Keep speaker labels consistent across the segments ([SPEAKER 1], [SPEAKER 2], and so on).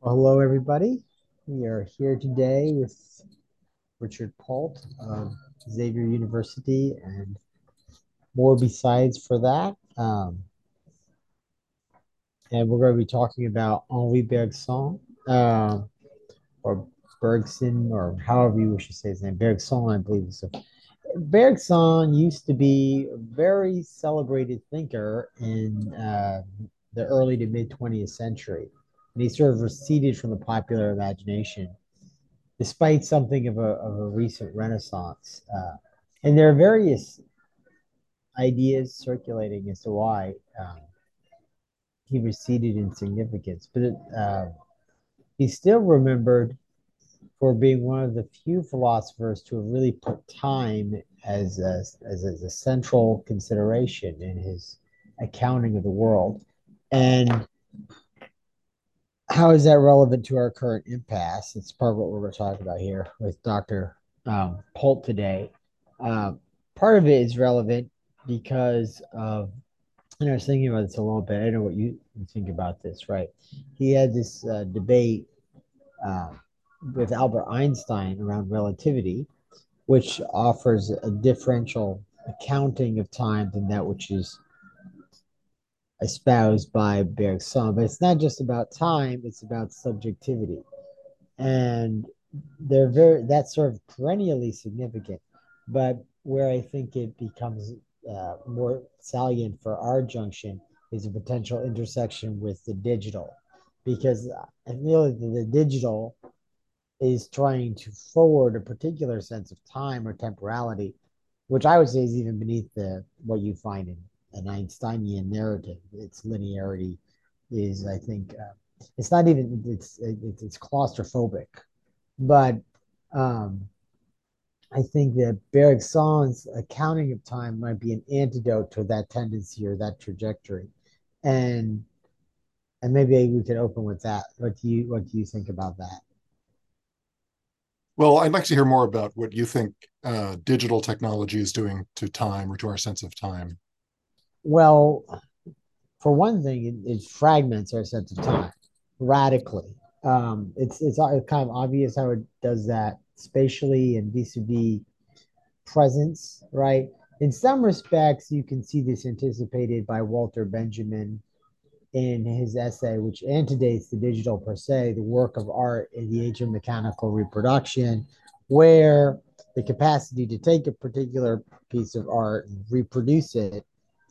[SPEAKER 1] Well, hello, everybody. We are here today with Richard Palt of Xavier University and more besides for that. And we're going to be talking about Henri Bergson, or Bergson, or however you wish to say his name. Bergson, I believe. So Bergson used to be a very celebrated thinker in the early to mid 20th century. And he sort of receded from the popular imagination despite something of a recent renaissance. And there are various ideas circulating as to why he receded in significance, but he's still remembered for being one of the few philosophers to have really put time as a central consideration in his accounting of the world. And how is that relevant to our current impasse? It's part of what we're going to talk about here with Dr. Polt today. Uh, Part of it is relevant because of, and I was thinking about this a little bit. I know what you think about this, right? He had this debate uh, with Albert Einstein around relativity, which offers a differential accounting of time than that which is espoused by Bergson. But it's not just about time, it's about subjectivity. And that's sort of perennially significant. But where I think it becomes more salient for our junction is a potential intersection with the digital, because I feel that the digital is trying to forward a particular sense of time or temporality, which I would say is even beneath the what you find in an Einsteinian narrative. Its linearity is, I think, it's not even it's claustrophobic, but um, I think that Bergson's accounting of time might be an antidote to that tendency or that trajectory, and and maybe we could open with that. What do you think about that?
[SPEAKER 2] Well, I'd like to hear more about what you think digital technology is doing to time or to our sense of time.
[SPEAKER 1] Well, for one thing, it fragments our sense of time radically. It's kind of obvious how it does that spatially and vis-a-vis presence, right? In some respects, you can see this anticipated by Walter Benjamin in his essay, which antedates the digital per se, the work of art in the age of mechanical reproduction, where the capacity to take a particular piece of art and reproduce it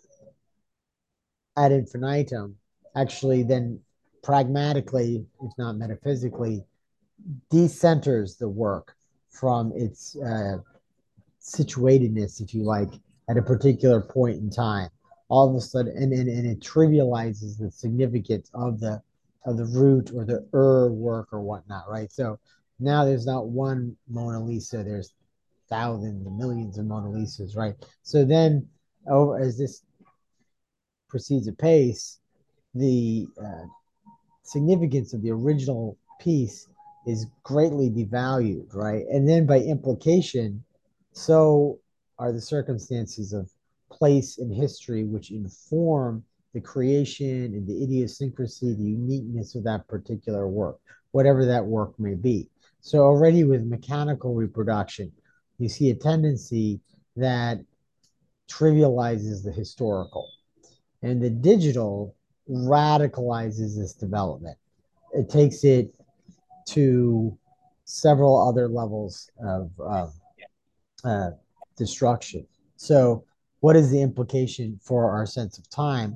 [SPEAKER 1] ad infinitum actually then pragmatically, if not metaphysically, decenters the work from its situatedness, if you like, at a particular point in time. All of a sudden, and it trivializes the significance of the root or the work or whatnot, right? So now there's not one Mona Lisa, there's thousands and millions of Mona Lisas, right? So then, over as this proceeds apace, the significance of the original piece is greatly devalued, right? And then by implication, so are the circumstances of place and history, which inform the creation and the idiosyncrasy, the uniqueness of that particular work, whatever that work may be. So already with mechanical reproduction, you see a tendency that trivializes the historical, and the digital radicalizes this development. It takes it to several other levels of uh, destruction. So, what is the implication for our sense of time?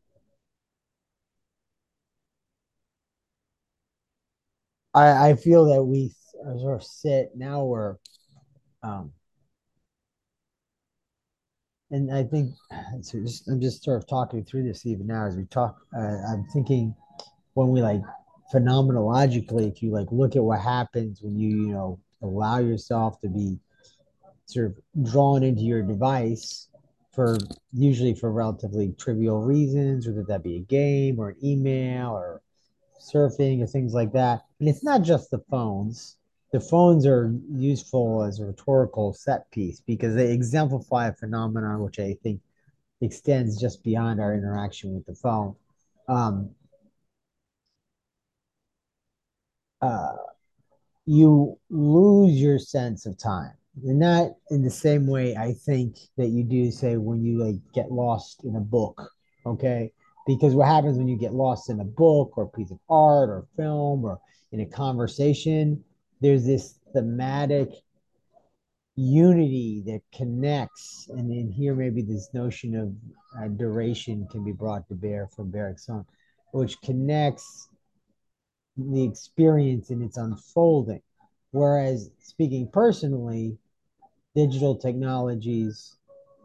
[SPEAKER 1] I feel that we sort of sit now where, um, and I think so I'm just sort of talking through this even now as we talk. I'm thinking when we like phenomenologically, if you like look at what happens when you allow yourself to be sort of drawn into your device for usually for relatively trivial reasons, whether that be a game or an email or surfing or things like that. And it's not just the phones. The phones are useful as a rhetorical set piece because they exemplify a phenomenon which I think extends just beyond our interaction with the phone. Um, uh, you lose your sense of time. And not in the same way I think that you do, say, when you like get lost in a book. Okay. Because what happens when you get lost in a book or a piece of art or film or in a conversation, there's this thematic unity that connects. And in here, maybe this notion of duration can be brought to bear from Bergson, which connects the experience in its unfolding. Whereas, speaking personally, digital technologies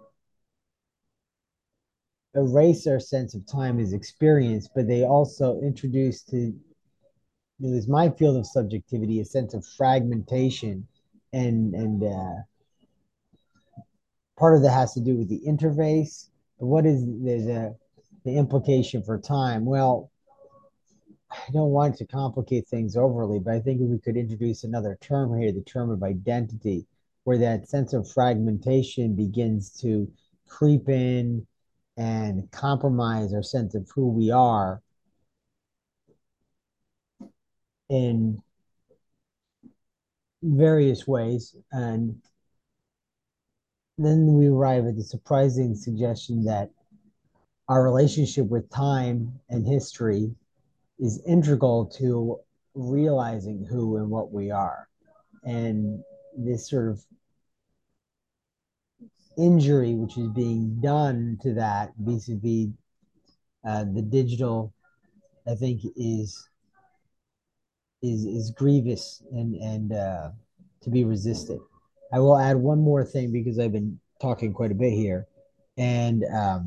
[SPEAKER 1] erase our sense of time as experience, but they also introduce to, at least my field of subjectivity, a sense of fragmentation, and part of that has to do with the interface. But what is the implication for time? Well, I don't want to complicate things overly, but I think if we could introduce another term here, the term of identity, where that sense of fragmentation begins to creep in and compromise our sense of who we are in various ways. And then we arrive at the surprising suggestion that our relationship with time and history is integral to realizing who and what we are. And this sort of injury which is being done to that vis-a-vis the digital, I think is grievous and to be resisted. I will add one more thing because I've been talking quite a bit here, and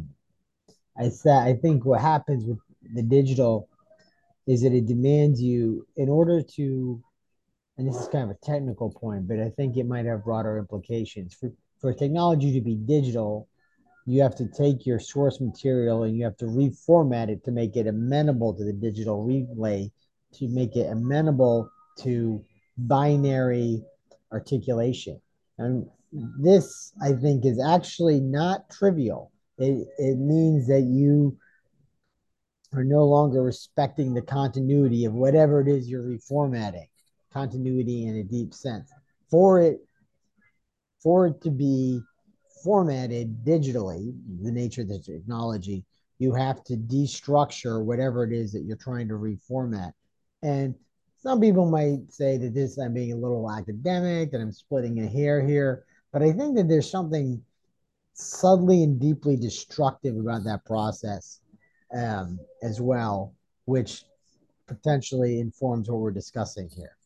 [SPEAKER 1] I think what happens with the digital is that it demands you in order to, and this is kind of a technical point, but I think it might have broader implications for technology to be digital. You have to take your source material and you have to reformat it to make it amenable to the digital relay, to make it amenable to binary articulation. And this, I think, is actually not trivial. It means that you are no longer respecting the continuity of whatever it is you're reformatting, continuity in a deep sense. For it for it to be formatted digitally, the nature of the technology, you have to destructure whatever it is that you're trying to reformat. And some people might say that this, I'm being a little academic, that I'm splitting a hair here, but I think that there's something subtly and deeply destructive about that process as well, which potentially informs what we're discussing here.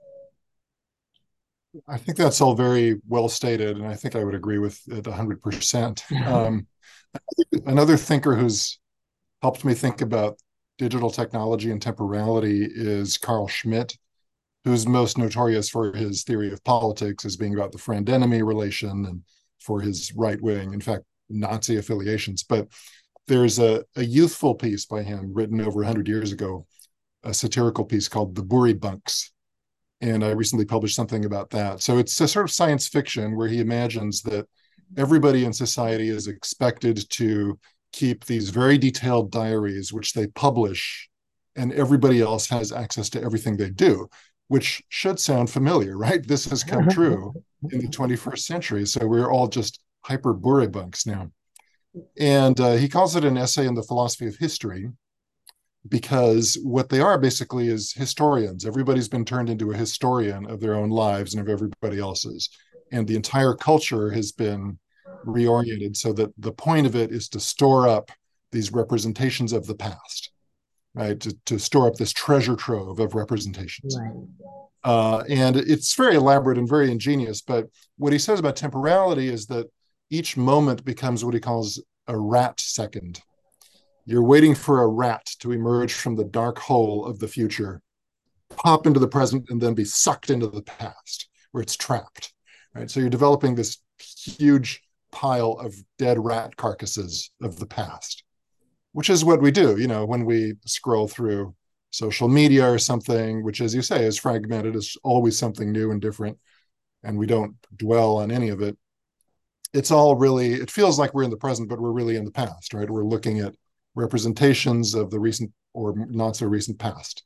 [SPEAKER 2] I think that's all very well stated, and I think I would agree with it 100%. Another thinker who's helped me think about digital technology and temporality is Carl Schmitt, who's most notorious for his theory of politics as being about the friend enemy relation and for his right wing, in fact, Nazi affiliations. But there's a youthful piece by him written over 100 years ago, a satirical piece called The Bunks. And I recently published something about that. So it's a sort of science fiction where he imagines that everybody in society is expected to keep these very detailed diaries, which they publish, and everybody else has access to everything they do, which should sound familiar, right? This has come true in the 21st century. So we're all just hyper bunks now. And he calls it an essay in the philosophy of history, because what they are basically is historians. Everybody's been turned into a historian of their own lives and of everybody else's. And the entire culture has been reoriented so that the point of it is to store up these representations of the past, right? To store up this treasure trove of representations.
[SPEAKER 1] Right.
[SPEAKER 2] And it's very elaborate and very ingenious. But what he says about temporality is that each moment becomes what he calls a rat second. You're waiting for a rat to emerge from the dark hole of the future, pop into the present, and then be sucked into the past where it's trapped. Right. So you're developing this huge pile of dead rat carcasses of the past, which is what we do, when we scroll through social media or something, which, as you say, is fragmented, is always something new and different, and we don't dwell on any of it. It's all really, it feels like we're in the present, but we're really in the past, right? We're looking at representations of the recent or not so recent past.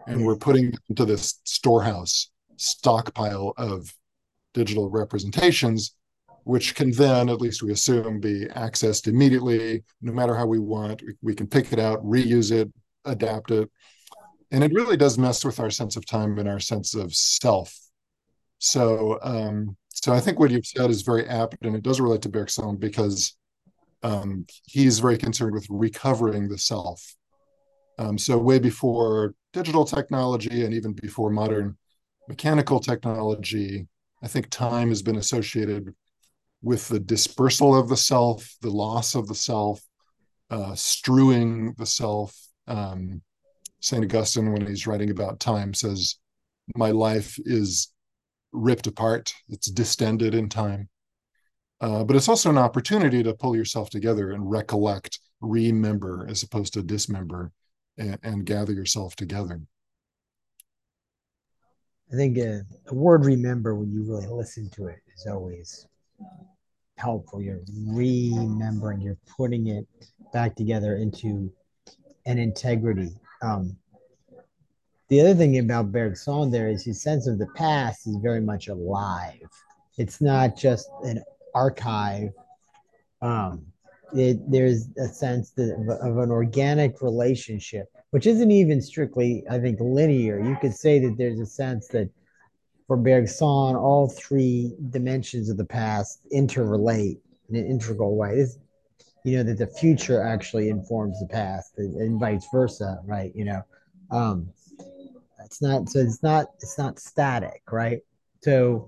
[SPEAKER 2] and we're putting them into this storehouse stockpile of digital representations, which can then, at least we assume, be accessed immediately, no matter how we want. We can pick it out, reuse it, adapt it. And it really does mess with our sense of time and our sense of self. So I think what you've said is very apt, and it does relate to Bergson because he's very concerned with recovering the self. So way before digital technology and even before modern mechanical technology, I think time has been associated with the dispersal of the self, the loss of the self, strewing the self. St. Augustine, when he's writing about time, says, my life is ripped apart, it's distended in time. But it's also an opportunity to pull yourself together and recollect, remember, as opposed to dismember, and gather yourself together.
[SPEAKER 1] I think the word remember, when you really listen to it, is always helpful. You're remembering, you're putting it back together into an integrity. The other thing about Bergson there is his sense of the past is very much alive. It's not just an archive. Um, there's a sense of an organic relationship, which isn't even strictly, I think, linear. You could say that there's a sense that for Bergson, all three dimensions of the past interrelate in an integral way. That the future actually informs the past and vice versa, right? Um, it's not static, right? So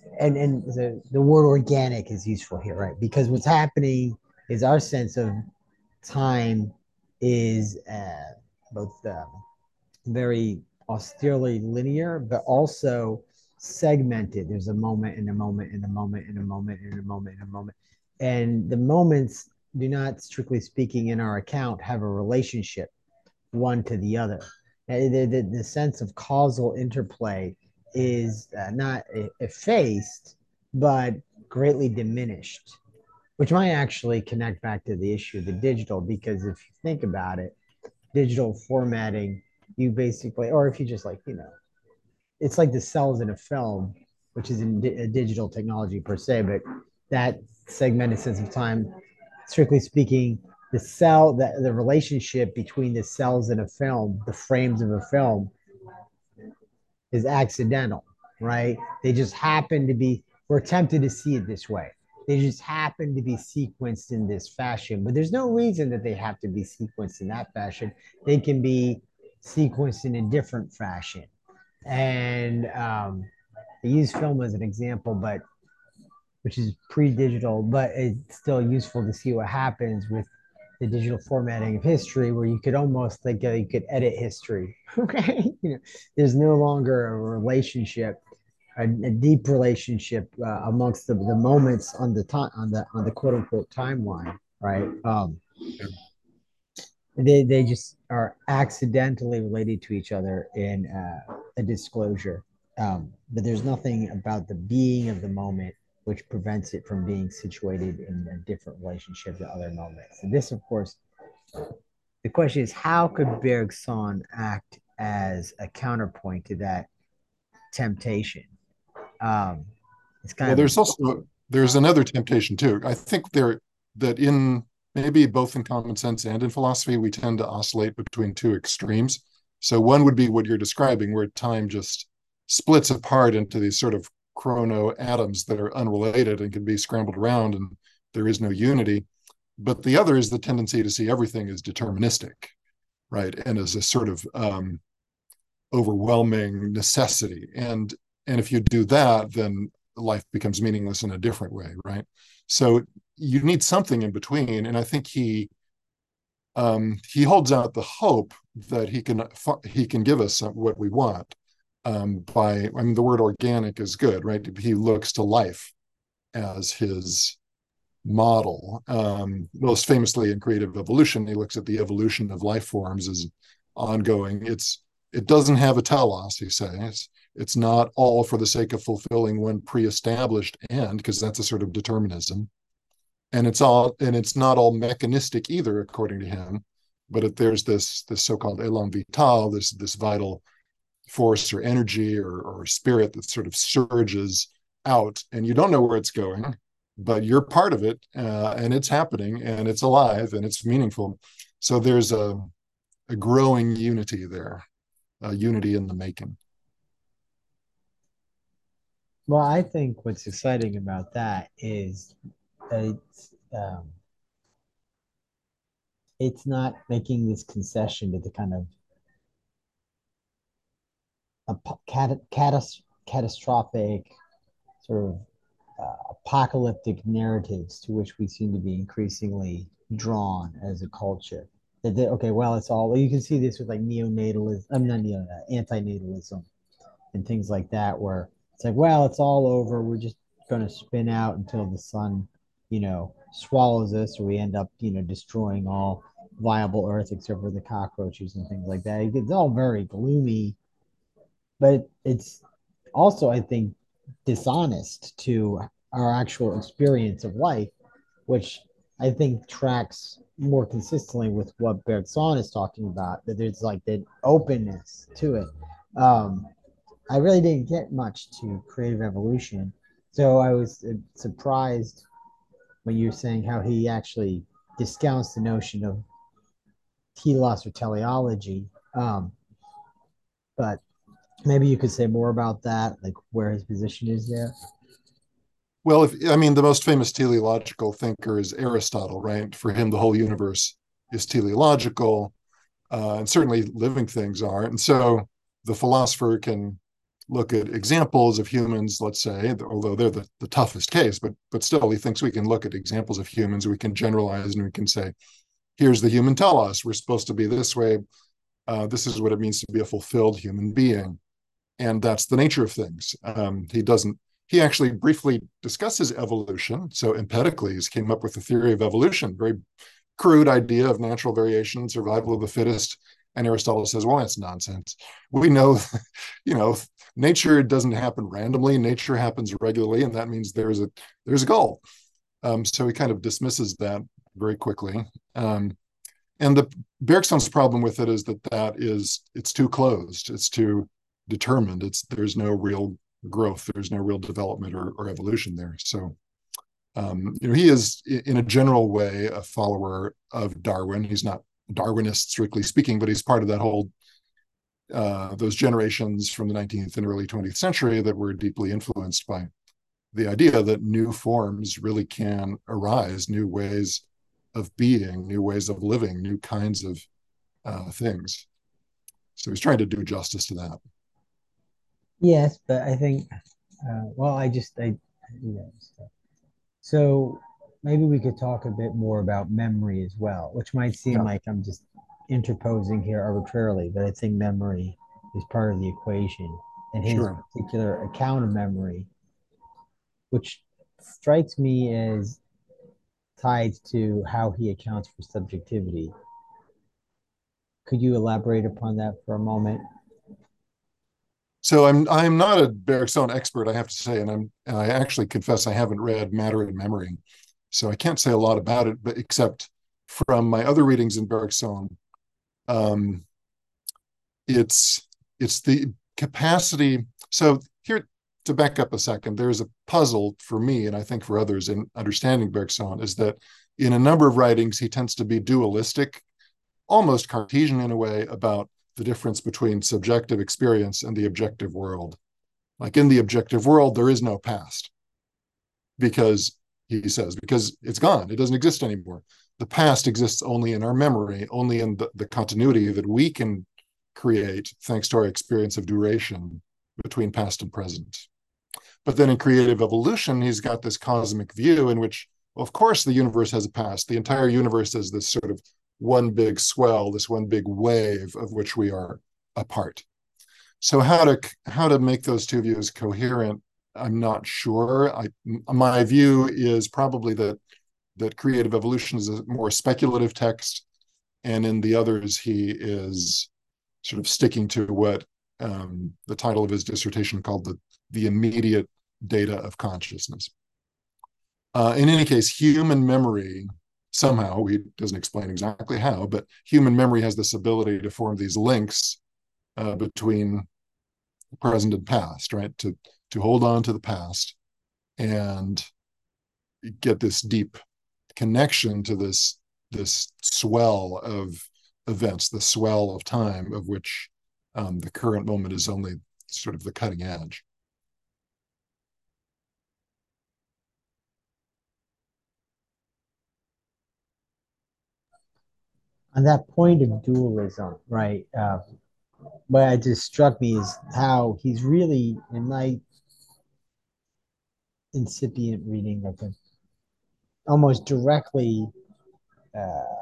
[SPEAKER 1] the word organic is useful here, right? Because what's happening is our sense of time is both very austerely linear, but also segmented. There's a moment and a moment and a moment and a moment and a moment and a moment. And the moments do not, strictly speaking, in our account, have a relationship one to the other. The sense of causal interplay is not effaced, but greatly diminished, which might actually connect back to the issue of the digital, because if you think about it, digital formatting, you basically, or if you just it's like the cells in a film, which is in a digital technology per se, but that segmented sense of time, strictly speaking, the relationship between the cells in a film, the frames of a film, is accidental, right? They just happen to be, we're tempted to see it this way. They just happen to be sequenced in this fashion, but there's no reason that they have to be sequenced in that fashion. They can be sequenced in a different fashion. And I use film as an example, but which is pre-digital, but it's still useful to see what happens with the digital formatting of history, where you could almost think you could edit history. Okay, there's no longer a relationship, a deep relationship amongst the moments on the time on the quote unquote timeline, right? They just are accidentally related to each other in a disclosure. But there's nothing about the being of the moment which prevents it from being situated in a different relationship to other moments. And this, of course, the question is, how could Bergson act as a counterpoint to that temptation? Um, it's kind
[SPEAKER 2] Well,
[SPEAKER 1] of
[SPEAKER 2] there's another temptation too. I think that in maybe both in common sense and in philosophy, we tend to oscillate between two extremes. So one would be what you're describing, where time just splits apart into these sort of chrono atoms that are unrelated and can be scrambled around, and there is no unity. But the other is the tendency to see everything as deterministic, right, and as a sort of overwhelming necessity. And if you do that, then life becomes meaningless in a different way, right? So you need something in between, and I think he holds out the hope that he can give us what we want by, I mean, the word organic is good, right? He looks to life as his model. Most famously in creative evolution, he looks at the evolution of life forms as ongoing. It doesn't have a telos, he says. It's not all for the sake of fulfilling one pre-established end, because that's a sort of determinism. And it's not all mechanistic either, according to him. But there's this so-called élan vital, this vital force or energy or spirit that sort of surges out, and you don't know where it's going, but you're part of it, and it's happening, and it's alive, and it's meaningful. So there's a growing unity there, a unity in the making.
[SPEAKER 1] Well, I think what's exciting about that is that it's not making this concession to the kind of catastrophic sort of apocalyptic narratives to which we seem to be increasingly drawn as a culture. That okay, well, it's all you can see this with like neonatalism. I'm not neo, anti-natalism and things like that, where it's like, well, it's all over. We're just going to spin out until the sun, swallows us, or we end up, destroying all viable Earth except for the cockroaches and things like that. It's all very gloomy, but it's also, I think, dishonest to our actual experience of life, which I think tracks more consistently with what Bergson is talking about, that there's like that openness to it. I really didn't get much to creative evolution. So I was surprised when you're saying how he actually discounts the notion of telos or teleology. But maybe you could say more about that, like where his position is there.
[SPEAKER 2] Well, I mean, the most famous teleological thinker is Aristotle, right? For him, the whole universe is teleological, and certainly living things are. And so the philosopher can look at examples of humans, let's say, although they're the toughest case, but still he thinks we can look at examples of humans, we can generalize, and we can say, here's the human telos. We're supposed to be this way. This is what it means to be a fulfilled human being. And that's the nature of things. He actually briefly discusses evolution. So Empedocles came up with the theory of evolution, very crude idea of natural variation, survival of the fittest. And Aristotle says, well, that's nonsense. We know, nature doesn't happen randomly. Nature happens regularly, and that means there's a goal. So he kind of dismisses that very quickly. And the Bergson's problem with it is that it's too closed. It's too determined. There's no real growth. There's no real development or evolution there. So he is, in a general way, a follower of Darwin. He's not Darwinist, strictly speaking, but he's part of that whole those generations from the 19th and early 20th century that were deeply influenced by the idea that new forms really can arise, new ways of being, new ways of living, new kinds of things. So he's trying to do justice to that.
[SPEAKER 1] Yes, but I think, well, yeah. So maybe we could talk a bit more about memory as well, which might seem
[SPEAKER 2] Yeah,
[SPEAKER 1] like I'm just interposing here arbitrarily, but I think memory is part of the equation. And his
[SPEAKER 2] sure.
[SPEAKER 1] particular account of memory, which strikes me as tied to how he accounts for subjectivity. Could you elaborate upon that for a moment?
[SPEAKER 2] So I'm not a Bergson expert, I have to say, and I actually confess I haven't read Matter and Memory, so I can't say a lot about it, but except from my other readings in Bergson, um, it's the capacity. So here, to back up a second, there's a puzzle for me, and I think for others in understanding Bergson, is that in a number of writings he tends to be dualistic, almost Cartesian in a way, about the difference between subjective experience and the objective world. Like in the objective world, there is no past because he says, because it's gone, it doesn't exist anymore. The past exists only in our memory, only in the continuity that we can create thanks to our experience of duration between past and present. But then in creative evolution, he's got this cosmic view in which, well, of course, the universe has a past. The entire universe is this sort of one big swell, this one big wave of which we are a part. So how to make those two views coherent, I'm not sure. My view is probably that creative evolution is a more speculative text, and in the others he is sort of sticking to what the title of his dissertation called the immediate data of consciousness. In any case, human memory somehow, he doesn't explain exactly how, but human memory has this ability to form these links between present and past, right? To hold on to the past and get this deep connection to this swell of events, the swell of time, of which the current moment is only sort of the cutting edge.
[SPEAKER 1] On that point of dualism, right? What just struck me is how he's really, in my incipient reading of him, almost directly uh,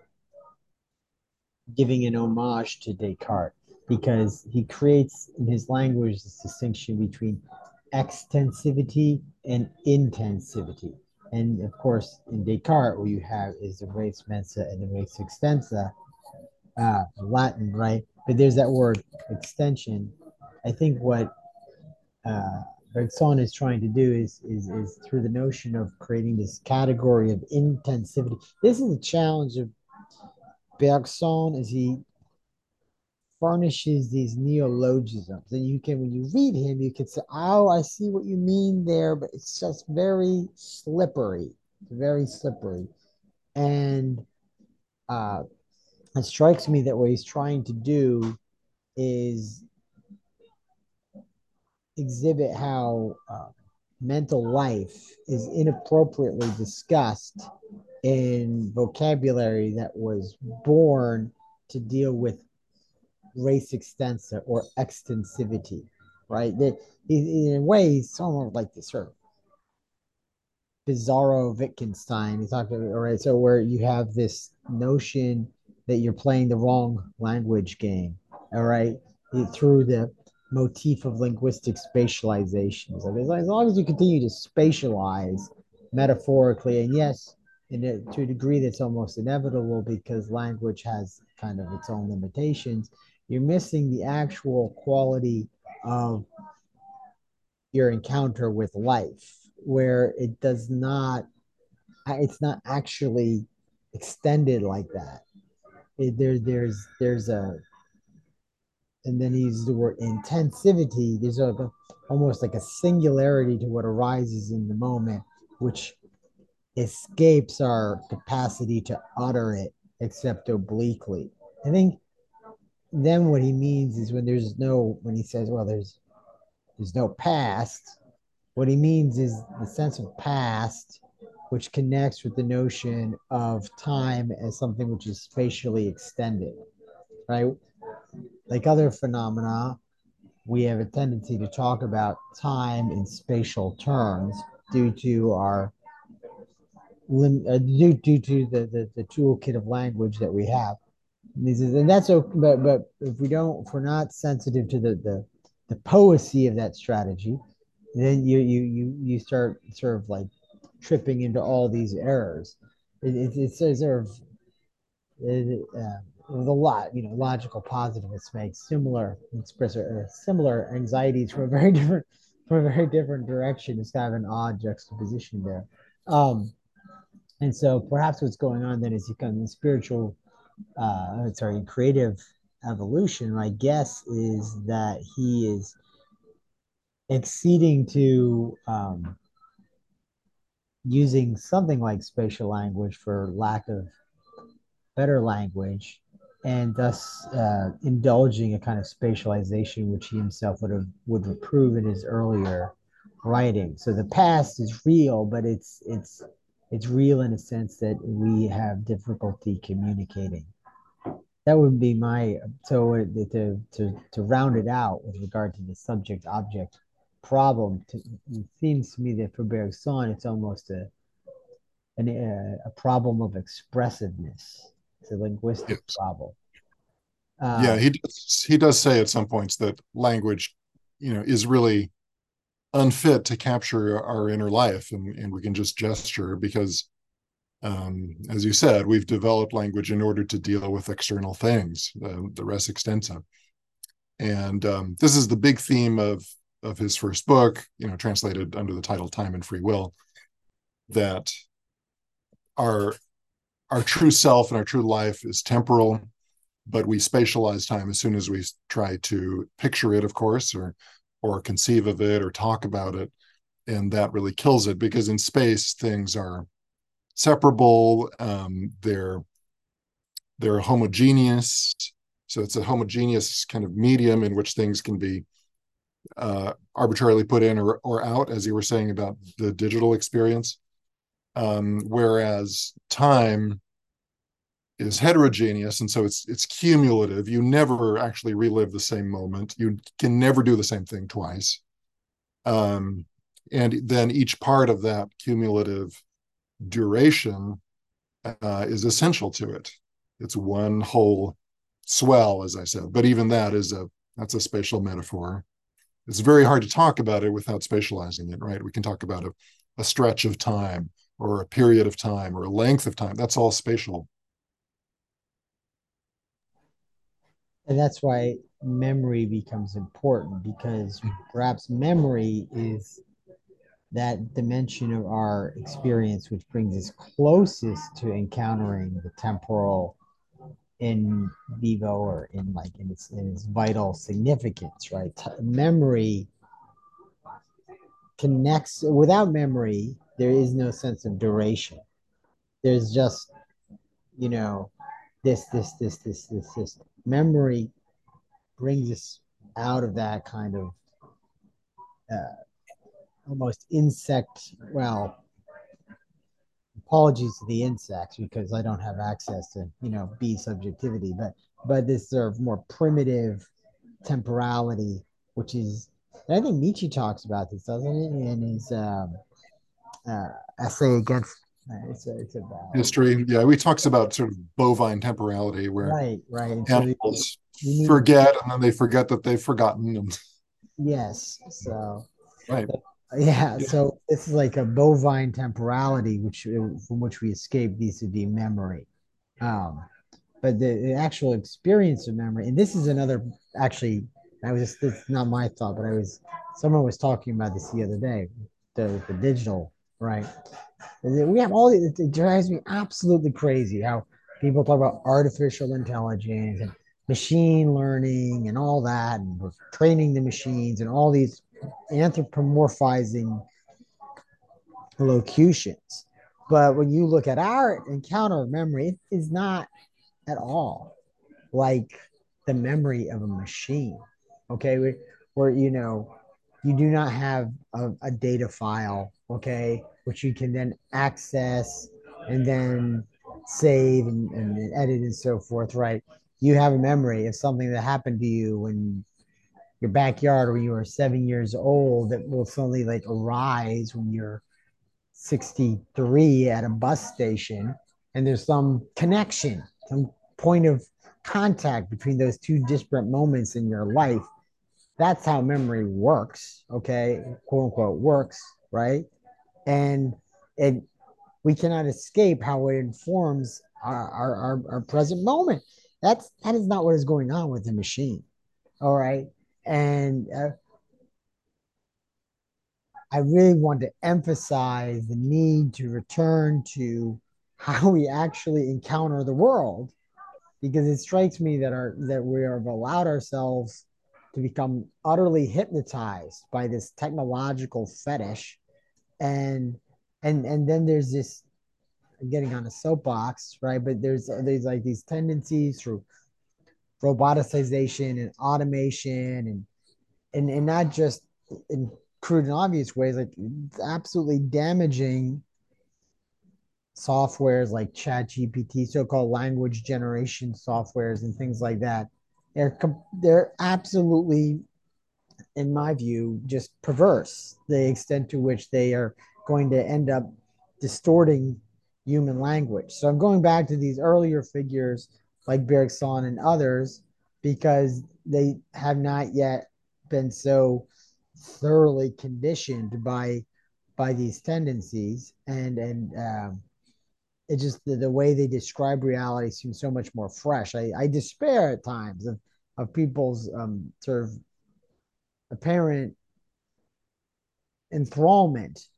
[SPEAKER 1] giving an homage to Descartes because he creates in his language this distinction between extensivity and intensivity. And of course, in Descartes, what you have is the res mensa and the res extensa, Latin, right? But there's that word extension. I think what Bergson is trying to do is through the notion of creating this category of intensivity. This is the challenge of Bergson as he furnishes these neologisms. And you can, when you read him, you can say, oh, I see what you mean there, but it's just very slippery, very slippery. And uh, it strikes me that what he's trying to do is exhibit how mental life is inappropriately discussed in vocabulary that was born to deal with res extensa or extensivity, right? That in a way, he's somewhat like this sort of bizarro Wittgenstein. He's talking, all right, so where you have this notion that you're playing the wrong language game, all right, through the motif of linguistic spatialization. So as long as you continue to spatialize metaphorically, and yes, to a degree that's almost inevitable because language has kind of its own limitations, you're missing the actual quality of your encounter with life, where it does not, it's not actually extended like that. There's a, and then he uses the word intensivity. There's a almost like a singularity to what arises in the moment, which escapes our capacity to utter it except obliquely. I think then what he means is when there's no, when he says, well, there's no past, what he means is the sense of past, which connects with the notion of time as something which is spatially extended, right? Like other phenomena, we have a tendency to talk about time in spatial terms due to our due to the toolkit of language that we have. And that's okay, but if we don't, if we're not sensitive to the poesy of that strategy, then you start sort of like tripping into all these errors. It's sort of with a lot, logical positivists make similar express similar anxieties from a very different direction. It's kind of an odd juxtaposition there. And so perhaps what's going on then is you come in spiritual, creative evolution. My guess is that he is acceding to using something like spatial language for lack of better language, and thus indulging a kind of spatialization which he himself would reprove in his earlier writing. So the past is real, but it's real in a sense that we have difficulty communicating. That would be my, so to round it out with regard to the subject object problem. It seems to me that for Bergson, it's almost a problem of expressiveness. It's a linguistic
[SPEAKER 2] Yes.
[SPEAKER 1] problem.
[SPEAKER 2] Yeah,
[SPEAKER 1] Uh,
[SPEAKER 2] he does say at some points that language, is really unfit to capture our inner life, and we can just gesture because, as you said, we've developed language in order to deal with external things, the res extensa. And this is the big theme of his first book, translated under the title Time and Free Will, that our our true self and our true life is temporal, but we spatialize time as soon as we try to picture it, of course, or conceive of it or talk about it, and that really kills it because in space things are separable. They're homogeneous, so it's a homogeneous kind of medium in which things can be arbitrarily put in or out, as you were saying about the digital experience. Whereas time is heterogeneous, and so it's cumulative. You never actually relive the same moment. You can never do the same thing twice. Um, and then each part of that cumulative duration is essential to it. It's one whole swell, as I said. But even that's a spatial metaphor. It's very hard to talk about it without spatializing it, right? We can talk about a stretch of time or a period of time or a length of time. That's all spatial.
[SPEAKER 1] And that's why memory becomes important because perhaps memory is that dimension of our experience which brings us closest to encountering the temporal in vivo or in its vital significance, right? Memory connects. Without memory, there is no sense of duration. There's just, you know, this. Memory brings us out of that kind of uh, almost insect. Well, apologies to the insects because I don't have access to bee subjectivity, but this sort of more primitive temporality, which is, and I think Nietzsche talks about this, doesn't it, in his uh, essay against. It's about
[SPEAKER 2] History, yeah, we talks about sort of bovine temporality where
[SPEAKER 1] right, and so
[SPEAKER 2] animals
[SPEAKER 1] we need
[SPEAKER 2] forget and then they forget that they've forgotten. And
[SPEAKER 1] yes, so
[SPEAKER 2] right,
[SPEAKER 1] yeah,
[SPEAKER 2] yeah,
[SPEAKER 1] so this is like a bovine temporality, which from which we escape vis-a-vis memory. Um, but the actual experience of memory, and this is another actually, I was just, it's not my thought, but someone was talking about this the other day, the digital, right? We have all, it drives me absolutely crazy how people talk about artificial intelligence and machine learning and all that, and we're training the machines and all these anthropomorphizing locutions. But when you look at our encounter of memory, it is not at all like the memory of a machine. Okay, where you do not have a data file. Okay, which you can then access and then save and edit and so forth. Right, you have a memory of something that happened to you when your backyard when you were 7 years old that will suddenly like arise when you're 63 at a bus station, and there's some connection, some point of contact between those two disparate moments in your life. That's how memory works, okay? Quote unquote works, right? And it we cannot escape how it informs our present moment. That is not what is going on with the machine. All right. And I really want to emphasize the need to return to how we actually encounter the world, because it strikes me that we have allowed ourselves to become utterly hypnotized by this technological fetish, and and then there's this, getting on a soapbox, right? But there's like these tendencies through roboticization and automation, and not just in crude and obvious ways, like absolutely damaging softwares like Chat GPT, so-called language generation softwares, and things like that. They're absolutely, in my view, just perverse. The extent to which they are going to end up distorting human language. So I'm going back to these earlier figures like Bergson and others because they have not yet been so thoroughly conditioned by these tendencies, and it just the way they describe reality seems so much more fresh. I despair at times of people's sort of apparent enthrallment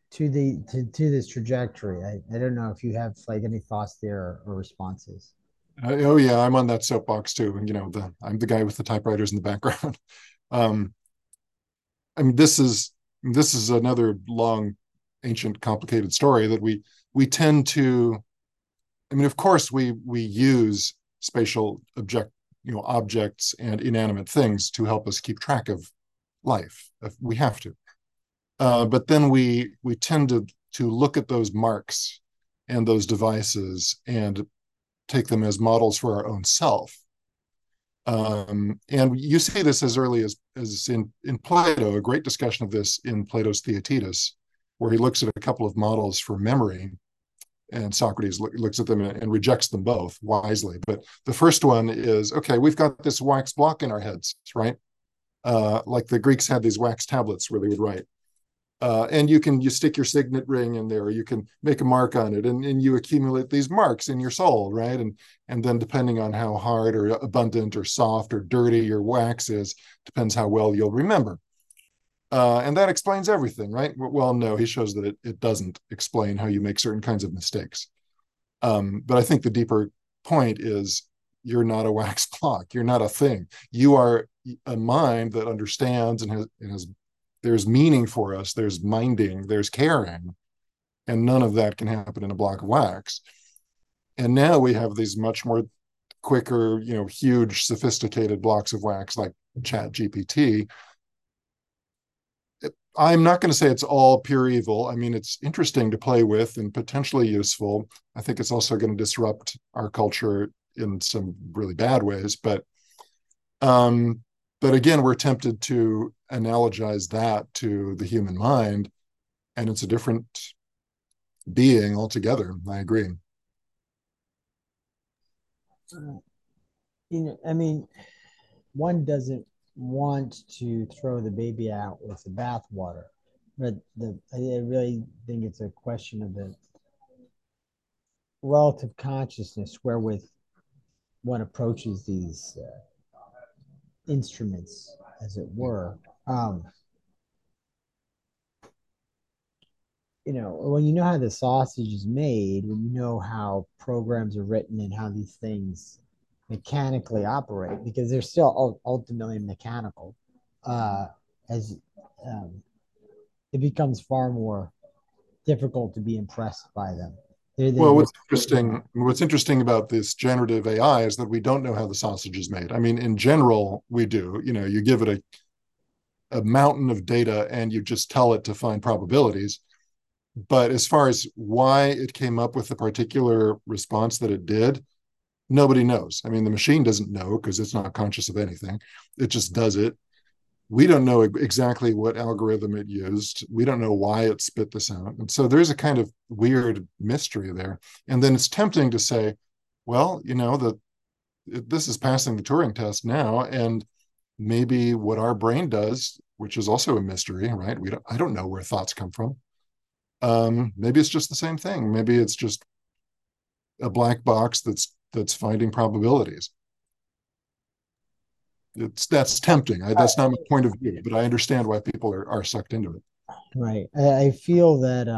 [SPEAKER 1] to this trajectory. I don't know if you have like any thoughts there or responses.
[SPEAKER 2] Oh yeah, I'm on that soapbox too. And I'm the guy with the typewriters in the background. um, I mean, this is another long, ancient, complicated story that we tend to. I mean, of course, we use spatial objects and inanimate things to help us keep track of life. We have to, but then we tend to look at those marks and those devices and take them as models for our own self. And you see this as early as in Plato, a great discussion of this in Plato's Theaetetus, where he looks at a couple of models for memory, and Socrates looks at them and rejects them both wisely. But the first one is, okay, we've got this wax block in our heads, right? Like the Greeks had these wax tablets where they would write. And you stick your signet ring in there, you can make a mark on it, and you accumulate these marks in your soul, right? And then depending on how hard or abundant or soft or dirty your wax is, depends how well you'll remember. And that explains everything, right? Well, no, he shows that it doesn't explain how you make certain kinds of mistakes. But I think the deeper point is you're not a wax block. You're not a thing. You are a mind that understands and has there's meaning for us. There's minding. There's caring, and none of that can happen in a block of wax. And now we have these much more quicker, huge, sophisticated blocks of wax like Chat GPT. I'm not going to say it's all pure evil. I mean, it's interesting to play with and potentially useful. I think it's also going to disrupt our culture in some really bad ways. Um, but again, we're tempted to analogize that to the human mind, and it's a different being altogether. I agree.
[SPEAKER 1] I mean, one doesn't want to throw the baby out with the bathwater, but I really think it's a question of the relative consciousness wherewith one approaches these instruments, as it were. Um, when you know how the sausage is made, when you know how programs are written and how these things mechanically operate, because they're still ultimately mechanical, uh, as it becomes far more difficult to be impressed by them.
[SPEAKER 2] Well,
[SPEAKER 1] They're
[SPEAKER 2] what's interesting about this generative AI is that we don't know how the sausage is made. I mean, in general, we do. You give it a mountain of data and you just tell it to find probabilities. But as far as why it came up with the particular response that it did, nobody knows. I mean, the machine doesn't know because it's not conscious of anything. It just does it. We don't know exactly what algorithm it used. We don't know why it spit this out. And so there's a kind of weird mystery there. And then it's tempting to say, well, this is passing the Turing test now, and maybe what our brain does, which is also a mystery, right? I don't know where thoughts come from. Maybe it's just the same thing. Maybe it's just a black box that's finding probabilities. That's tempting. That's not my point of view, but I understand why people are sucked into it.
[SPEAKER 1] right. I feel that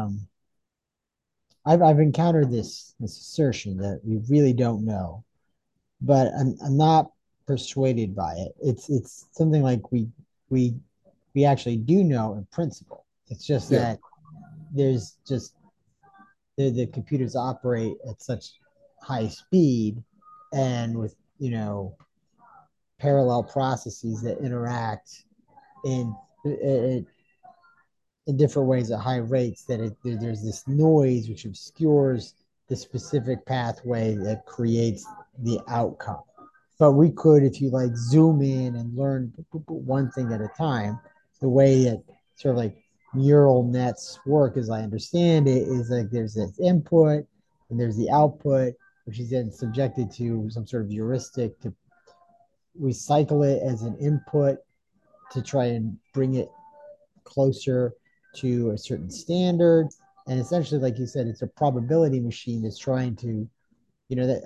[SPEAKER 1] I've encountered this assertion that we really don't know, but I'm not persuaded by it. It's something like we we actually do know in principle. It's just
[SPEAKER 2] Yeah.
[SPEAKER 1] that there's just the computers operate at such high speed and with parallel processes that interact in in, in different ways at high rates that there's this noise which obscures the specific pathway that creates the outcome. But we could, if you like, zoom in and learn one thing at a time. The way that sort of like neural nets work, as I understand it, is like there's this input and there's the output, which is then subjected to some sort of heuristic to recycle it as an input to try and bring it closer to a certain standard. And essentially, like you said, it's a probability machine that's trying to, that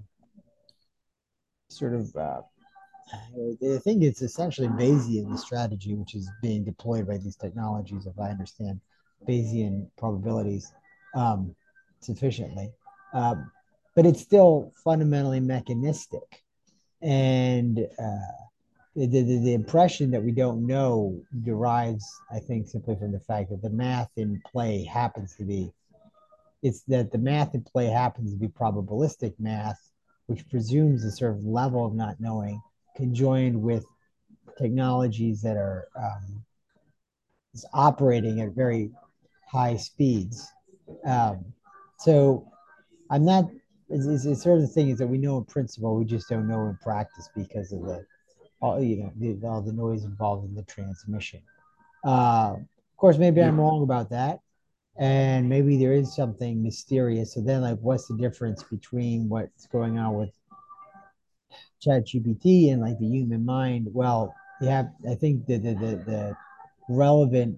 [SPEAKER 1] sort of I think it's essentially Bayesian strategy, which is being deployed by these technologies, if I understand Bayesian probabilities sufficiently. Um, but it's still fundamentally mechanistic. And the impression that we don't know derives, I think, simply from the fact that the math in play happens to be it's that the math in play happens to be probabilistic math, which presumes a sort of level of not knowing, conjoined with technologies that are operating at very high speeds. Um, so I'm not. It's sort of the thing is that we know in principle, we just don't know in practice because of the all the noise involved in the transmission. Of course, maybe
[SPEAKER 2] Yeah.
[SPEAKER 1] I'm wrong about that, and maybe there is something mysterious. So then, like, what's the difference between what's going on with ChatGPT and like the human mind? Well, you have, I think, the relevant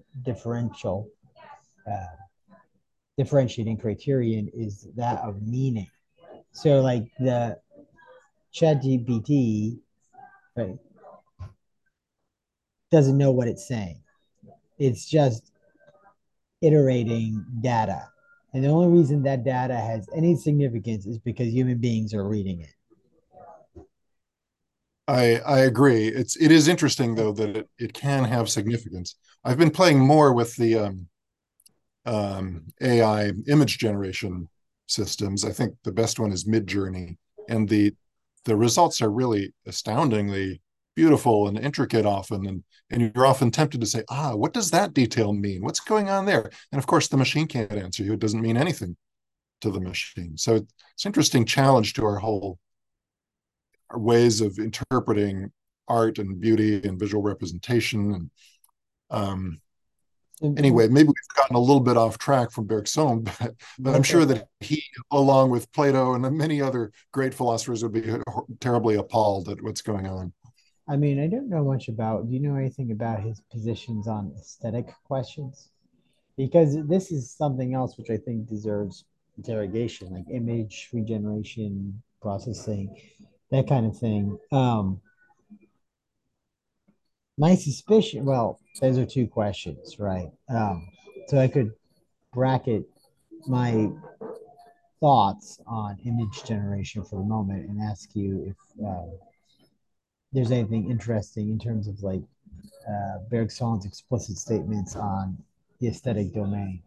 [SPEAKER 1] uh, differentiating criterion is that of meaning. So, like the ChatGPT, right, doesn't know what it's saying. It's just iterating data. And the only reason that data has any significance is because human beings are reading it.
[SPEAKER 2] I agree. It is interesting though that it can have significance. I've been playing more with the AI image generation systems. I think the best one is Midjourney, and the results are really astoundingly beautiful and intricate often, and you're often tempted to say, ah, what does that detail mean? What's going on there? And of course, the machine can't answer you. It doesn't mean anything to the machine. So it's an interesting challenge to our ways of interpreting art and beauty and visual representation. And um, anyway, maybe we've gotten a little bit off track from Bergson, but I'm
[SPEAKER 1] That's
[SPEAKER 2] sure
[SPEAKER 1] okay.
[SPEAKER 2] that he, along with Plato and many other great philosophers, would be terribly appalled at what's going on.
[SPEAKER 1] I mean, I don't know much about, do you know anything about his positions on aesthetic questions? Because this is something else which I think deserves interrogation, like image regeneration, processing, that kind of thing. My suspicion, well, those are two questions, right? So I could bracket my thoughts on image generation for the moment and ask you if there's anything interesting in terms of like Bergson's explicit statements on the aesthetic domain.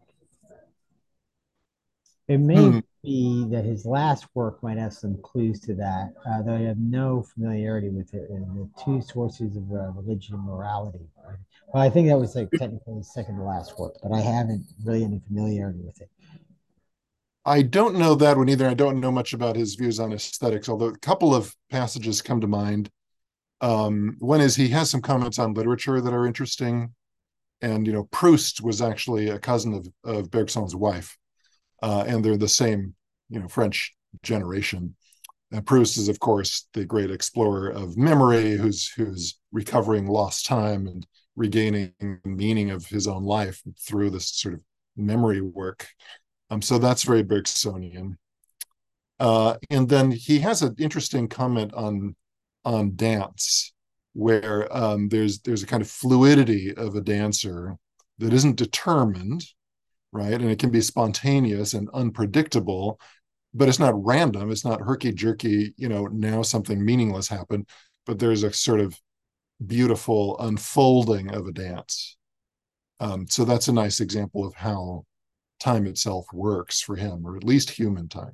[SPEAKER 1] It may
[SPEAKER 2] Hmm.
[SPEAKER 1] be that his last work might have some clues to that, though I have no familiarity with it. And the two sources of religion and morality. Right? Well, I think that was like technically his second to last work, but I haven't really any familiarity with it.
[SPEAKER 2] I don't know that one either. I don't know much about his views on aesthetics, although a couple of passages come to mind. One is he has some comments on literature that are interesting. And, Proust was actually a cousin of Bergson's wife, and they're the same, French generation. Proust is, of course, the great explorer of memory, who's recovering lost time and regaining meaning of his own life through this sort of memory work. So that's very Bergsonian. And then he has an interesting comment on dance, where there's a kind of fluidity of a dancer that isn't determined, right? And it can be spontaneous and unpredictable, but it's not random. It's not herky jerky, now something meaningless happened, but there's a sort of beautiful unfolding of a dance. So that's a nice example of how time itself works for him, or at least human time.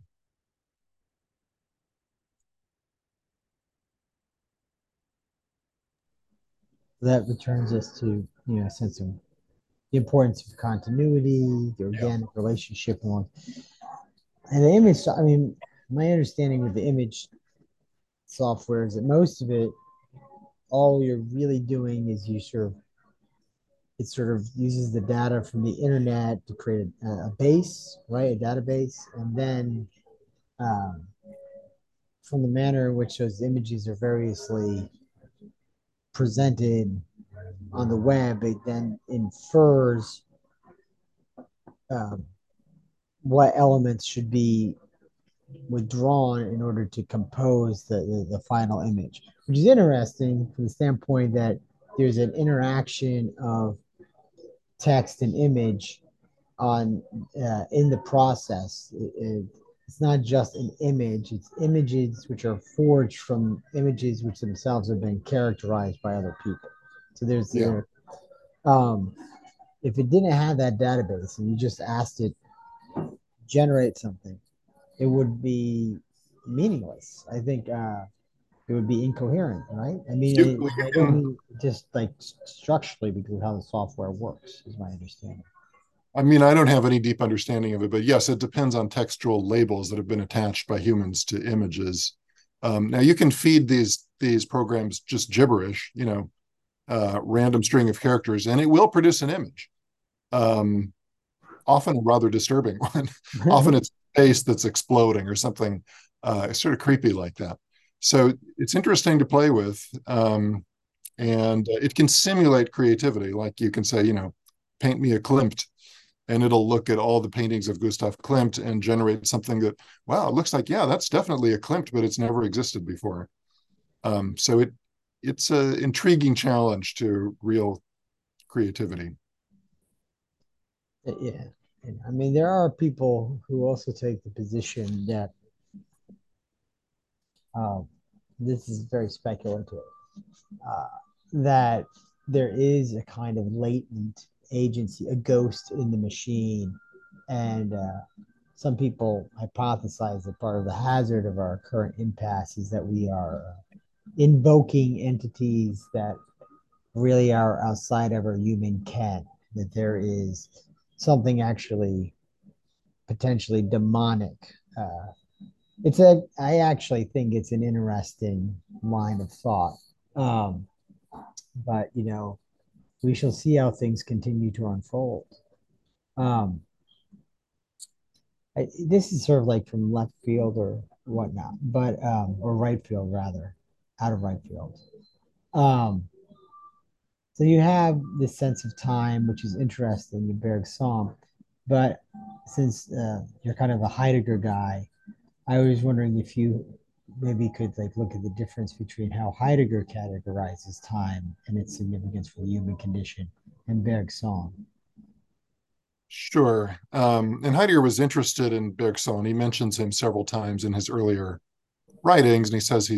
[SPEAKER 1] That returns us to a sense of the importance of continuity, the
[SPEAKER 2] Yeah.
[SPEAKER 1] organic relationship, and the image. I mean, my understanding with the image software is that most of it, all you're really doing is it sort of uses the data from the internet to create a base, right? A database. And then um, from the manner in which those images are variously presented on the web, it then infers um, what elements should be withdrawn in order to compose the final image, which is interesting from the standpoint that there's an interaction of text and image on in the process. it's not just an image, it's images which are forged from images which themselves have been characterized by other people. So there's
[SPEAKER 2] Yeah.
[SPEAKER 1] there um if it didn't have that database and you just asked it generate something, it would be meaningless. I think it would be incoherent, right? I mean,
[SPEAKER 2] You
[SPEAKER 1] I don't
[SPEAKER 2] can,
[SPEAKER 1] mean just like structurally because of how the software works, is my understanding.
[SPEAKER 2] I mean, I don't have any deep understanding of it, but yes, it depends on textual labels that have been attached by humans to images. Now you can feed these programs just gibberish, random string of characters, and it will produce an image. Um, Often a rather disturbing one. Often it's a face that's exploding or something sort of creepy like that. So it's interesting to play with, and it can simulate creativity. Like you can say, paint me a Klimt, and it'll look at all the paintings of Gustav Klimt and generate something that, wow, it looks like, yeah, that's definitely a Klimt, but it's never existed before. So it's an intriguing challenge to real creativity.
[SPEAKER 1] Yeah. And, I mean, there are people who also take the position that um, this is very speculative, uh, that there is a kind of latent agency, a ghost in the machine. And some people hypothesize that part of the hazard of our current impasse is that we are invoking entities that really are outside of our human ken, that there is something actually potentially demonic. I actually think it's an interesting line of thought. Um, but, we shall see how things continue to unfold. Um, this is sort of like from left field or whatnot, but, or right field rather, out of right field. Um, So you have this sense of time, which is interesting in Bergson. But since you're kind of a Heidegger guy, I was wondering if you maybe could like look at the difference between how Heidegger categorizes time and its significance for the human condition and Bergson.
[SPEAKER 2] Sure. And Heidegger was interested in Bergson. He mentions him several times in his earlier writings, and he says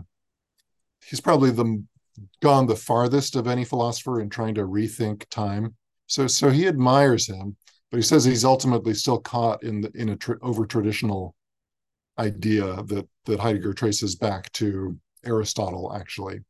[SPEAKER 2] he's probably gone the farthest of any philosopher in trying to rethink time. So he admires him, but he says he's ultimately still caught in a over traditional idea that Heidegger traces back to Aristotle. Actually,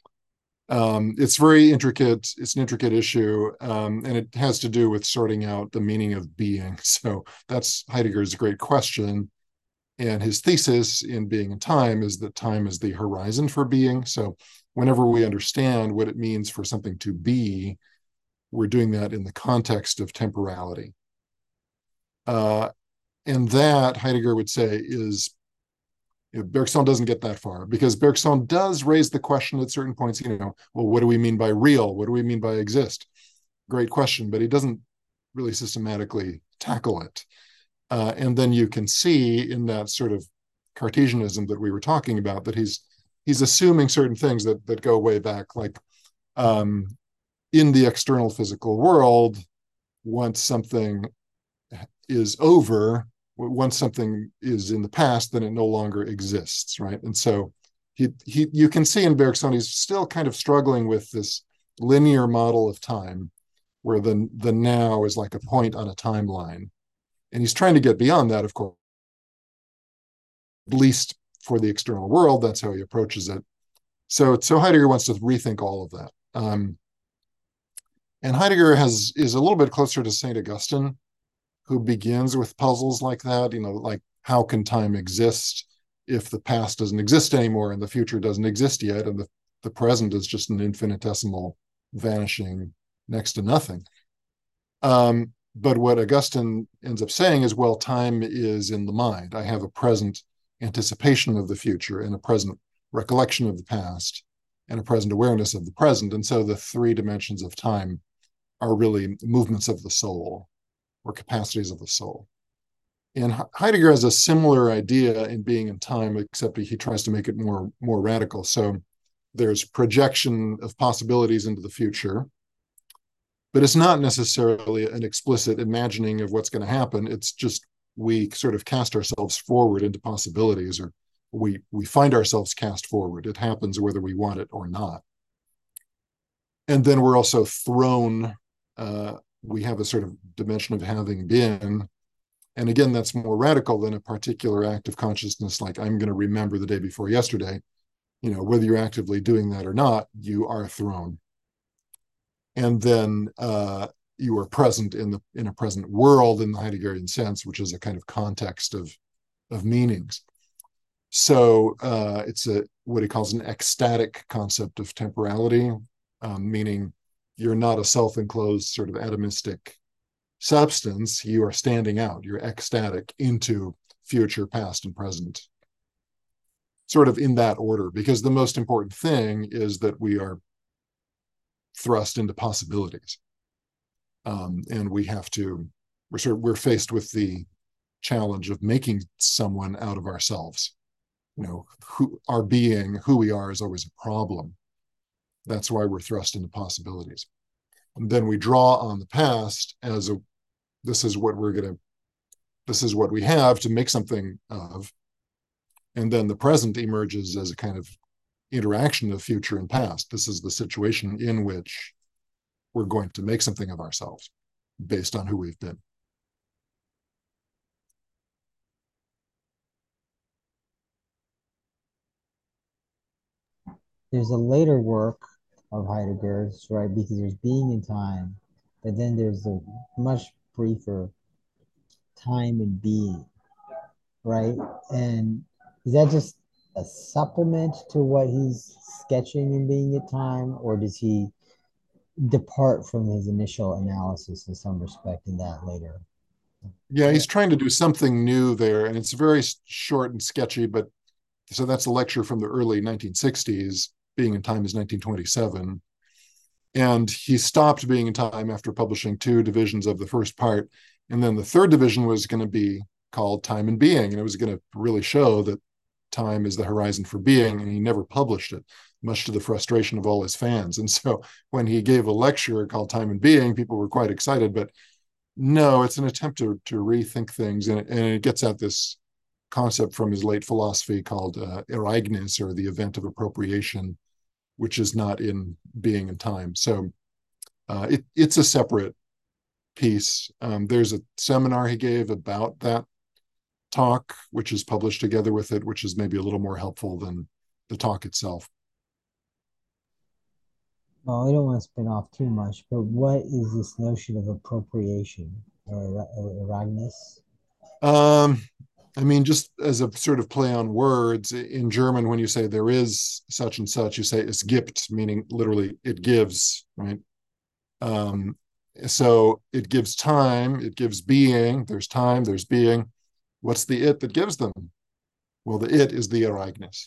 [SPEAKER 2] it's very intricate. It's an intricate issue, and it has to do with sorting out the meaning of being. So that's Heidegger's great question. And his thesis in Being and Time is that time is the horizon for being. So whenever we understand what it means for something to be, we're doing that in the context of temporality. Uh, and that, Heidegger would say, is Bergson doesn't get that far because Bergson does raise the question at certain points, well, what do we mean by real? What do we mean by exist? Great question, but he doesn't really systematically tackle it. And then you can see in that sort of Cartesianism that we were talking about that he's assuming certain things that go way back, like um, in the external physical world, once something is over, once something is in the past, then it no longer exists, right? And so you can see in Bergson he's still kind of struggling with this linear model of time, where the now is like a point on a timeline, and he's trying to get beyond that, of course, at least for the external world. That's how he approaches it. So Heidegger wants to rethink all of that. And Heidegger is a little bit closer to St. Augustine, who begins with puzzles like that, like how can time exist if the past doesn't exist anymore and the future doesn't exist yet, and the present is just an infinitesimal vanishing next to nothing. But what Augustine ends up saying is, well, time is in the mind. I have a present anticipation of the future and a present recollection of the past and a present awareness of the present. And so the three dimensions of time are really movements of the soul or capacities of the soul. And Heidegger has a similar idea in Being and Time, except he tries to make it more radical. So there's projection of possibilities into the future, but it's not necessarily an explicit imagining of what's going to happen. It's just we sort of cast ourselves forward into possibilities, or we find ourselves cast forward. It happens whether we want it or not. And then we're also thrown, we have a sort of dimension of having been. And again, that's more radical than a particular act of consciousness, like I'm going to remember the day before yesterday. Whether you're actively doing that or not, you are thrown. And then you are present in a present world in the Heideggerian sense, which is a kind of context of meanings. So it's what he calls an ecstatic concept of temporality, meaning you're not a self-enclosed sort of atomistic substance. You are standing out. You're ecstatic into future, past, and present, sort of in that order, because the most important thing is that we are thrust into possibilities, and we're faced with the challenge of making someone out of ourselves. Who we are is always a problem. That's why we're thrust into possibilities. And then we draw on the past as this is what we have to make something of. And then the present emerges as a kind of interaction of future and past. This is the situation in which we're going to make something of ourselves based on who we've been.
[SPEAKER 1] There's a later work of Heidegger's, right? Because there's being and time, but then there's a much briefer time and being, right? And is that just a supplement to what he's sketching in being at time, or does he depart from his initial analysis in some respect in that later?
[SPEAKER 2] Yeah, he's trying to do something new there, and it's very short and sketchy. But so that's a lecture from the early 1960s. Being in Time is 1927. And he stopped Being in Time after publishing 2 divisions of the first part. And then the 3rd division was going to be called Time and Being. And it was going to really show that time is the horizon for being. And he never published it, much to the frustration of all his fans. And so when he gave a lecture called Time and Being, people were quite excited. But no, it's an attempt to rethink things. And it gets at this concept from his late philosophy called Ereignis, or the event of appropriation, which is not in Being and Time. So it's a separate piece. There's a seminar he gave about that talk, which is published together with it, which is maybe a little more helpful than the talk itself.
[SPEAKER 1] Well, I don't want to spin off too much, but what is this notion of appropriation or Erasmus?
[SPEAKER 2] I mean, just as a sort of play on words, in German, when you say there is such and such, you say es gibt, meaning literally it gives, right? So it gives time, it gives being, there's time, there's being. What's the it that gives them? Well, the it is the Ereignis,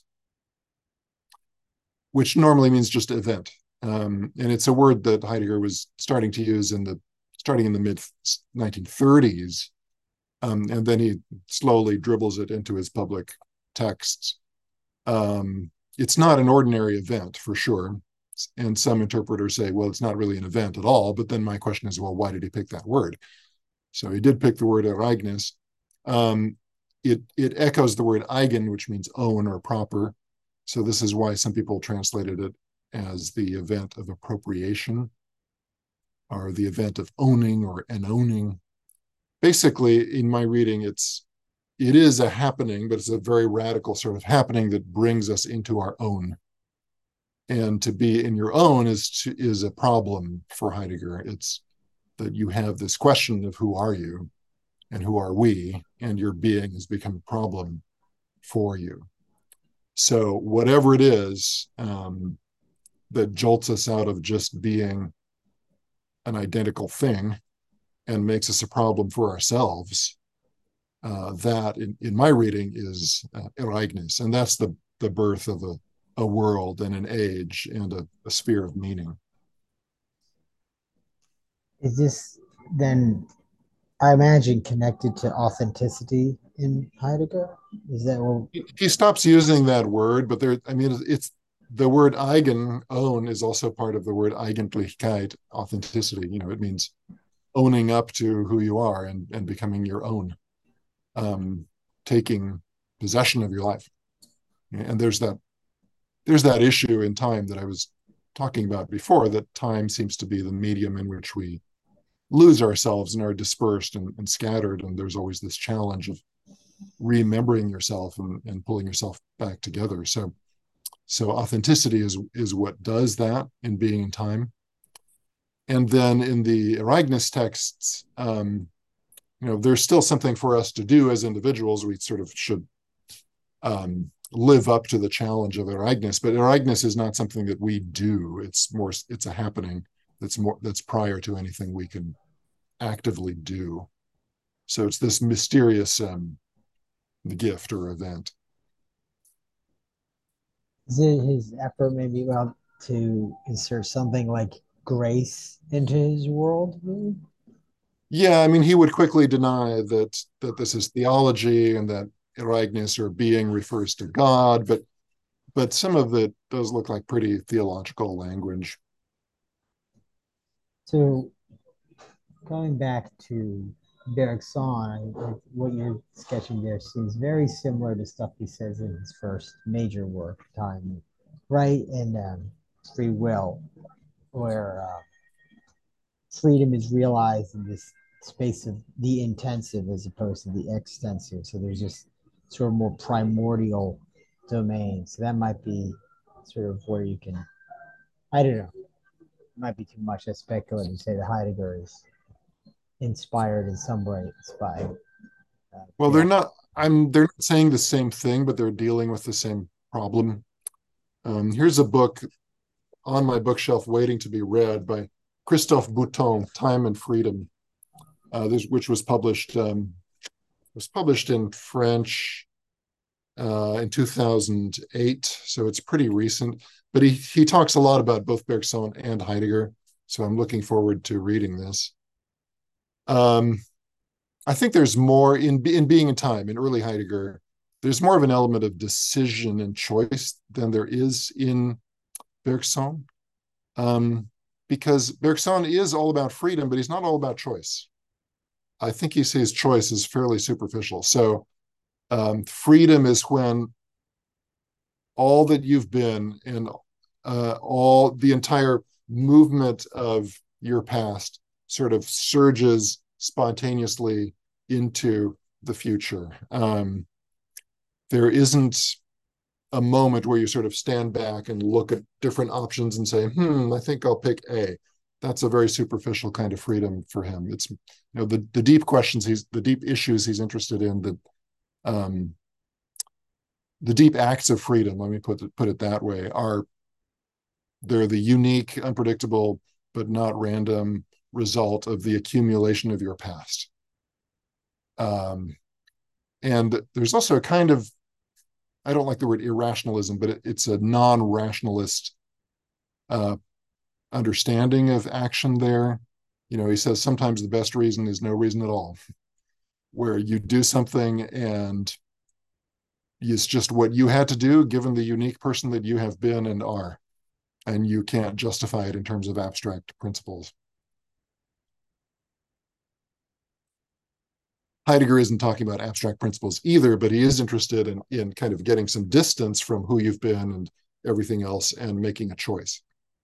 [SPEAKER 2] which normally means just event. And it's a word that Heidegger was starting to use starting in the mid 1930s. And then he slowly dribbles it into his public texts. It's not an ordinary event, for sure. And some interpreters say, well, it's not really an event at all. But then my question is, well, why did he pick that word? So he did pick the word Ereignis. It echoes the word eigen, which means own or proper. So this is why some people translated it as the event of appropriation, or the event of owning, or an owning. Basically, in my reading, it is a happening, but it's a very radical sort of happening that brings us into our own. And to be in your own is a problem for Heidegger. It's that you have this question of who are you and who are we, and your being has become a problem for you. So whatever it is that jolts us out of just being an identical thing and makes us a problem for ourselves, that in my reading is Ereignis. And that's the birth of a world and an age and a sphere of meaning.
[SPEAKER 1] Is this then, I imagine, connected to authenticity in Heidegger? Is that what?
[SPEAKER 2] He stops using that word, but it's the word eigen, own, is also part of the word Eigentlichkeit, authenticity. It means owning up to who you are and becoming your own. um, taking possession of your life. And there's that issue in time that I was talking about before, that time seems to be the medium in which we lose ourselves and are dispersed and scattered. And there's always this challenge of remembering yourself and pulling yourself back together. So authenticity is what does that in being in time. And then in the Erasmus texts, there's still something for us to do as individuals. We sort of should live up to the challenge of Erasmus, but Erasmus is not something that we do. It's a happening that's prior to anything we can actively do. So it's this mysterious gift or event.
[SPEAKER 1] Is it his effort maybe about to insert something like grace into his world? Maybe?
[SPEAKER 2] Yeah, I mean, he would quickly deny that this is theology and that Erasmus or being refers to God, but some of it does look like pretty theological language.
[SPEAKER 1] So going back to Bergson, what you're sketching there seems very similar to stuff he says in his first major work, Time, right? And Free Will, where freedom is realized in this space of the intensive as opposed to the extensive. So there's just sort of more primordial domain. So that might be sort of where you can, I don't know, it might be too much. I speculate and say that Heidegger is inspired in some ways by
[SPEAKER 2] Well,
[SPEAKER 1] Derek.
[SPEAKER 2] they're not saying the same thing, but they're dealing with the same problem. Here's a book on my bookshelf waiting to be read by Christophe Bouton, Time and Freedom, which was published in French in 2008, so it's pretty recent. But he talks a lot about both Bergson and Heidegger, so I'm looking forward to reading this. Um, I think there's more in being in time in early Heidegger. There's more of an element of decision and choice than there is in Bergson, um, because Bergson is all about freedom, but he's not all about choice. I think he sees choice as fairly superficial. So freedom is when all that you've been and all the entire movement of your past sort of surges spontaneously into the future. There isn't a moment where you sort of stand back and look at different options and say, I think I'll pick A. That's a very superficial kind of freedom for him. It's the deep questions the deep issues he's interested in, um, the deep acts of freedom, let me put it that way, they're the unique, unpredictable, but not random result of the accumulation of your past. And there's also a kind of, I don't like the word irrationalism, but it's a non-rationalist uh, understanding of action there. He says sometimes the best reason is no reason at all, where you do something and it's just what you had to do given the unique person that you have been and are, and you can't justify it in terms of abstract principles. Heidegger isn't talking about abstract principles either, but he is interested in kind of getting some distance from who you've been and everything else and making a choice.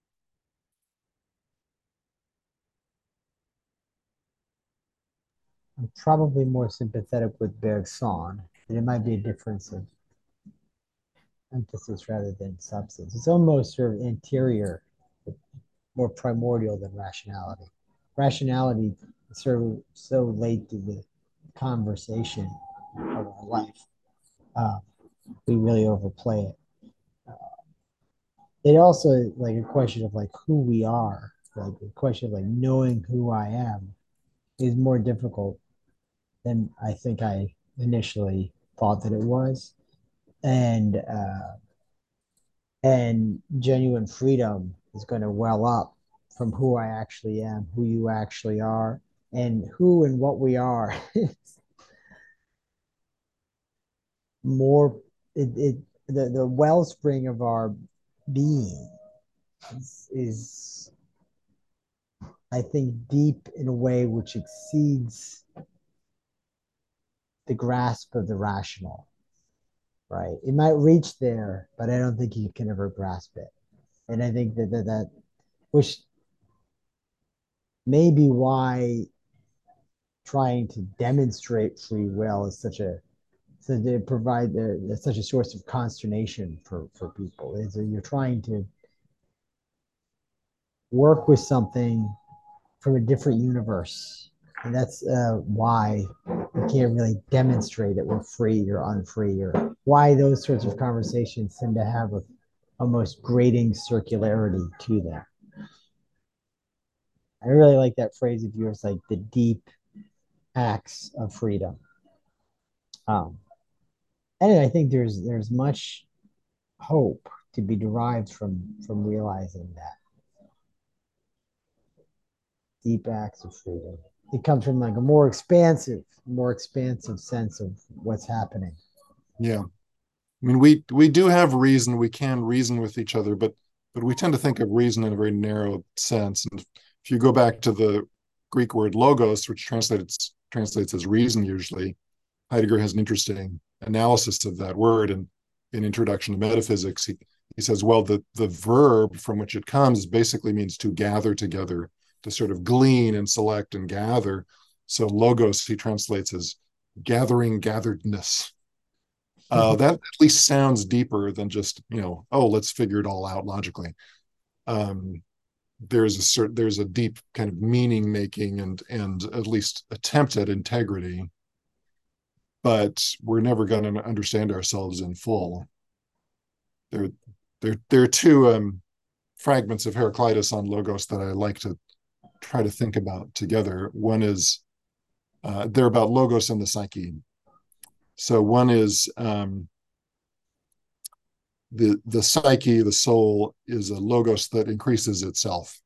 [SPEAKER 1] I'm probably more sympathetic with Bergson, and it might be a difference of emphasis rather than substance. It's almost sort of interior, more primordial than rationality. Rationality is sort of so late to the conversation of our life. Uh, we really overplay it. It also is like a question of like who we are, like a question of like knowing who I am is more difficult than I think I initially thought that it was. And genuine freedom is going to well up from who I actually am, who you actually are, and who and what we are. More it the wellspring of our being is I think deep in a way which exceeds the grasp of the rational, right? It might reach there, but I don't think you can ever grasp it. And I think that which may be why trying to demonstrate free will is such a so they provide such a source of consternation for people. Is that you're trying to work with something from a different universe, and that's why we can't really demonstrate that we're free or unfree, or why those sorts of conversations tend to have a almost grating circularity to them. I really like that phrase of yours, like the deep acts of freedom. Um, anyway, I think there's much hope to be derived from realizing that deep acts of freedom. It comes from like a more expansive sense of what's happening.
[SPEAKER 2] Yeah. I mean, we do have reason. We can reason with each other, but we tend to think of reason in a very narrow sense. And if you go back to the Greek word logos, which translates as reason usually, Heidegger has an interesting analysis of that word. And in Introduction to Metaphysics, he says, well, the verb from which it comes basically means to gather together, to sort of glean and select and gather. So logos he translates as gathering, gatheredness. That at least sounds deeper than just, oh, let's figure it all out logically. Um, there's a deep kind of meaning making and at least attempt at integrity, but we're never going to understand ourselves in full. There there are two fragments of Heraclitus on logos that I like to try to think about together. One is they're about logos and the psyche. So one is the psyche, the soul, is a logos that increases itself,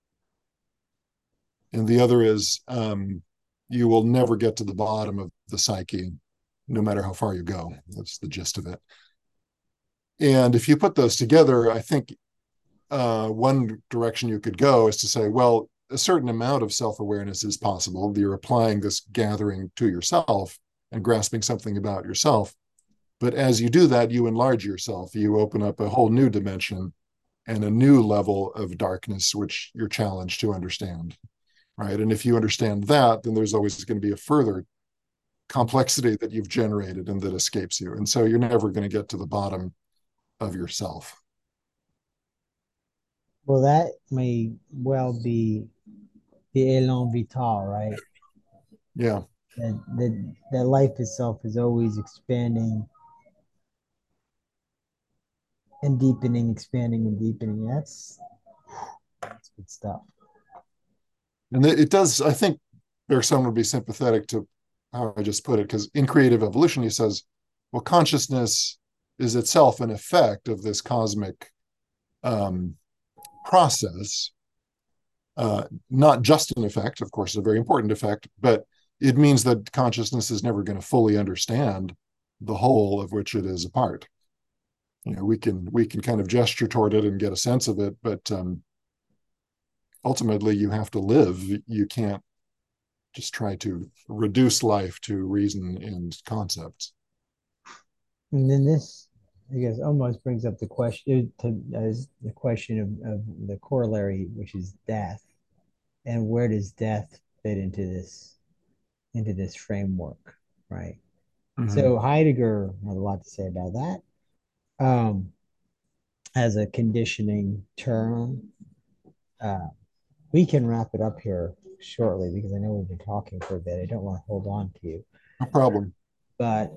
[SPEAKER 2] and the other is you will never get to the bottom of the psyche, no matter how far you go. That's the gist of it. And if you put those together, I think one direction you could go is to say, well, a certain amount of self-awareness is possible. You're applying this gathering to yourself and grasping something about yourself. But as you do that, you enlarge yourself. You open up a whole new dimension and a new level of darkness, which you're challenged to understand, right? And if you understand that, then there's always going to be a further complexity that you've generated and that escapes you. And so you're never going to get to the bottom of yourself.
[SPEAKER 1] Well, that may well be the elan vital, right?
[SPEAKER 2] Yeah.
[SPEAKER 1] That life itself is always expanding and deepening, expanding and deepening. That's good stuff.
[SPEAKER 2] And it does, I think Bergson would be sympathetic to how I just put it, because in Creative Evolution, he says, well, consciousness is itself an effect of this cosmic um, process, not just an effect, of course, a very important effect, but it means that consciousness is never going to fully understand the whole of which it is a part. We can kind of gesture toward it and get a sense of it, but ultimately you have to live. You can't just try to reduce life to reason and concepts.
[SPEAKER 1] And then this, I guess, almost brings up the question as the question of the corollary, which is death, and where does death fit into this framework, right?
[SPEAKER 2] Mm-hmm.
[SPEAKER 1] So Heidegger has a lot to say about that. As a conditioning term, uh, we can wrap it up here shortly because I know we've been talking for a bit. I don't want to hold on to you,
[SPEAKER 2] No problem.
[SPEAKER 1] but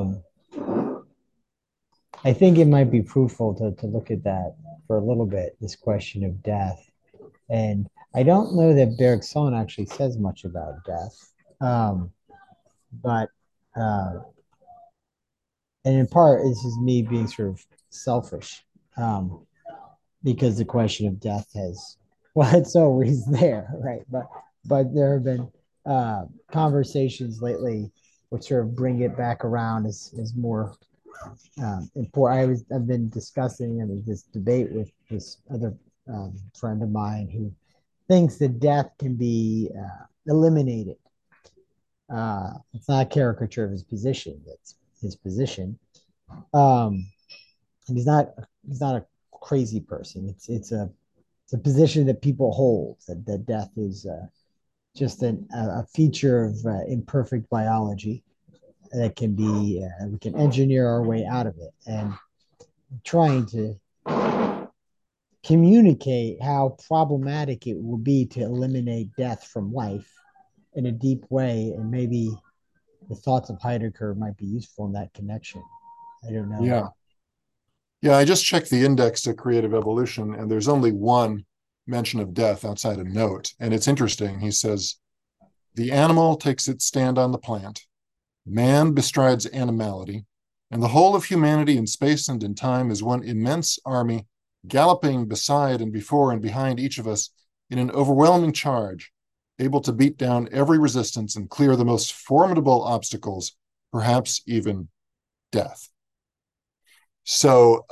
[SPEAKER 1] I think it might be fruitful to look at that for a little bit, this question of death. And I don't know that Bergson actually says much about death, but uh, and in part, this is me being sort of selfish, um, because the question of death has, well, it's always there, right? But there have been conversations lately which sort of bring it back around as more important. I've been discussing this debate with this other friend of mine who thinks that death can be eliminated It's not a caricature of his position. That's his position. Um, and he's not a crazy person. It's a position that people hold, that death is just a feature of imperfect biology that can be we can engineer our way out of it, and trying to communicate how problematic it will be to eliminate death from life in a deep way, and maybe the thoughts of Heidegger might be useful in that connection. I don't know.
[SPEAKER 2] Yeah. Yeah, I just checked the index to creative evolution, and there's only one mention of death outside a note. And it's interesting. He says, the animal takes its stand on the plant, man bestrides animality, and the whole of humanity in space and in time is one immense army galloping beside and before and behind each of us in an overwhelming charge, able to beat down every resistance and clear the most formidable obstacles, perhaps even death. So